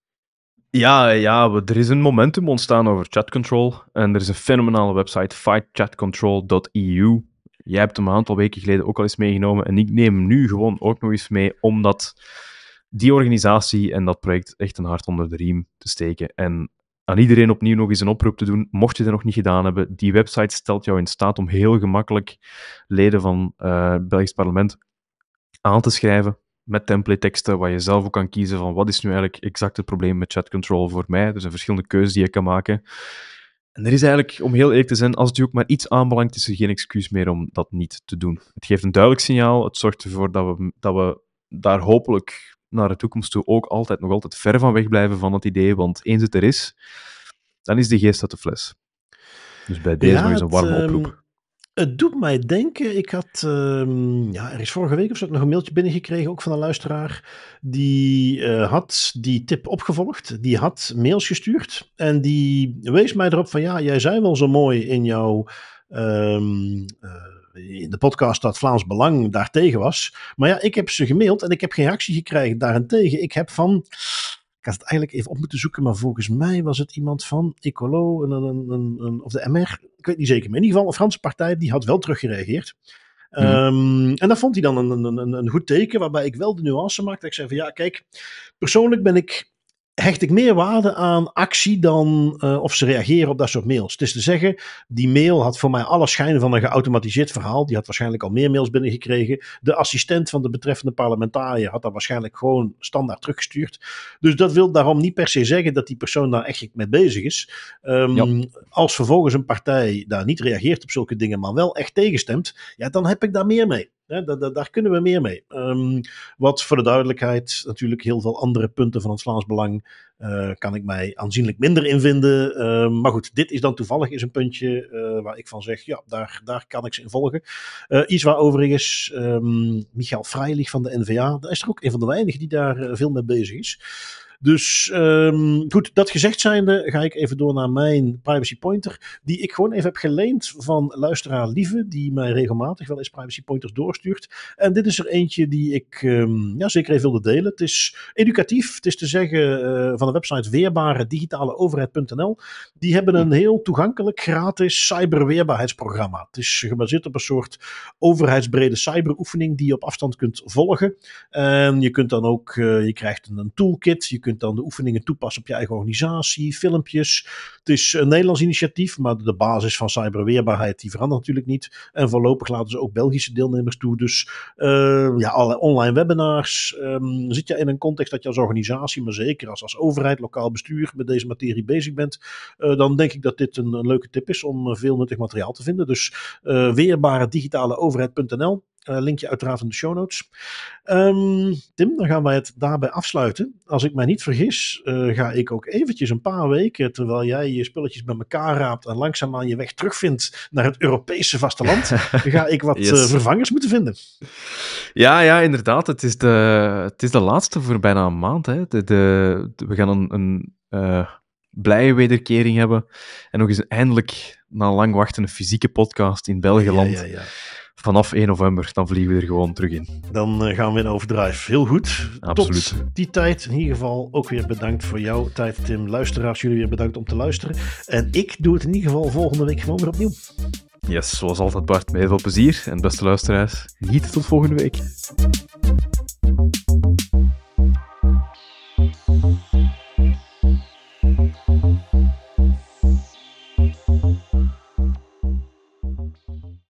Ja, ja, er is een momentum ontstaan over chatcontrol. En er is een fenomenale website, fight chat control dot e u. Jij hebt hem een aantal weken geleden ook al eens meegenomen en ik neem hem nu gewoon ook nog eens mee, omdat die organisatie en dat project echt een hart onder de riem te steken. En aan iedereen opnieuw nog eens een oproep te doen, mocht je dat nog niet gedaan hebben, die website stelt jou in staat om heel gemakkelijk leden van uh, het Belgisch parlement aan te schrijven met template teksten, waar je zelf ook kan kiezen van wat is nu eigenlijk exact het probleem met chat control voor mij. Er zijn verschillende keuzes die je kan maken. En er is eigenlijk, om heel eerlijk te zijn, als het je ook maar iets aanbelangt, is er geen excuus meer om dat niet te doen. Het geeft een duidelijk signaal, het zorgt ervoor dat we, dat we daar hopelijk naar de toekomst toe ook altijd, nog altijd ver van weg blijven van het idee, want eens het er is, dan is de geest uit de fles. Dus bij deze Ja, nog eens een warme het, oproep. Um, het doet mij denken, ik had, um, ja, er is vorige week of zo nog een mailtje binnengekregen, ook van een luisteraar, die uh, had die tip opgevolgd, die had mails gestuurd en die wees mij erop van, ja, jij zei wel zo mooi in jouw... Um, uh, in de podcast dat Vlaams Belang daartegen was. Maar ja, ik heb ze gemaild en ik heb geen reactie gekregen daarentegen. Ik heb van... Ik had het eigenlijk even op moeten zoeken, maar volgens mij was het iemand van Ecolo, een, een, een, een, of de M R, ik weet niet zeker, maar in ieder geval een Franse partij, die had wel teruggereageerd. Mm-hmm. Um, en dat vond hij dan een, een, een, een goed teken, waarbij ik wel de nuance maakte. Ik zei van ja, kijk, persoonlijk ben ik... hecht ik meer waarde aan actie dan uh, of ze reageren op dat soort mails. Het is te zeggen, die mail had voor mij alle schijn van een geautomatiseerd verhaal. Die had waarschijnlijk al meer mails binnengekregen. De assistent van de betreffende parlementariër had dat waarschijnlijk gewoon standaard teruggestuurd. Dus dat wil daarom niet per se zeggen dat die persoon daar echt mee bezig is. Um, ja. Als vervolgens een partij daar niet reageert op zulke dingen, maar wel echt tegenstemt, ja, dan heb ik daar meer mee. Ja, da, da, daar kunnen we meer mee. Um, wat voor de duidelijkheid natuurlijk heel veel andere punten van het Vlaams Belang uh, kan ik mij aanzienlijk minder in vinden. Uh, maar goed, dit is dan toevallig eens een puntje uh, waar ik van zeg, ja, daar, daar kan ik ze in volgen. Uh, iets waar overigens um, Michael Freilich van de N V A, dat is er ook een van de weinigen die daar uh, veel mee bezig is. Dus um, goed, dat gezegd zijnde ga ik even door naar mijn privacy pointer, die ik gewoon even heb geleend van luisteraar Lieve, die mij regelmatig wel eens privacy pointers doorstuurt. En dit is er eentje die ik um, ja, zeker even wilde delen. Het is educatief, het is te zeggen uh, van de website weerbare digitale overheid punt n l. Die hebben een heel toegankelijk gratis cyberweerbaarheidsprogramma. Het is gebaseerd op een soort overheidsbrede cyberoefening die je op afstand kunt volgen. En je kunt dan ook, uh, je krijgt een, een toolkit, je kunt dan de oefeningen toepassen op je eigen organisatie, filmpjes. Het is een Nederlands initiatief, maar de basis van cyberweerbaarheid die verandert natuurlijk niet. En voorlopig laten ze ook Belgische deelnemers toe. Dus uh, ja, alle online webinars. Um, zit je in een context dat je als organisatie, maar zeker als, als overheid, lokaal bestuur met deze materie bezig bent, uh, dan denk ik dat dit een, een leuke tip is om veel nuttig materiaal te vinden. Dus uh, weerbare digitale overheid punt n l. Uh, linkje uiteraard in de show notes. Um, Tim, dan gaan wij het daarbij afsluiten. Als ik mij niet vergis, uh, ga ik ook eventjes een paar weken, terwijl jij je spulletjes bij elkaar raapt en langzaamaan je weg terugvindt naar het Europese vasteland, ga ik wat yes. uh, vervangers moeten vinden. Ja, ja, inderdaad. Het is de, het is de laatste voor bijna een maand. Hè. De, de, de, we gaan een, een uh, blije wederkering hebben en nog eens eindelijk, na lang wachten, een fysieke podcast in Belgeland. Ja, ja, ja. Vanaf één november, dan vliegen we er gewoon terug in. Dan uh, gaan we in overdrive. Heel goed. Absoluut. Tot die tijd in ieder geval ook weer bedankt voor jouw tijd, Tim. Luisteraars, jullie weer bedankt om te luisteren. En ik doe het in ieder geval volgende week gewoon weer opnieuw. Yes, zoals altijd Bart, met heel veel plezier. En beste luisteraars, geniet tot volgende week.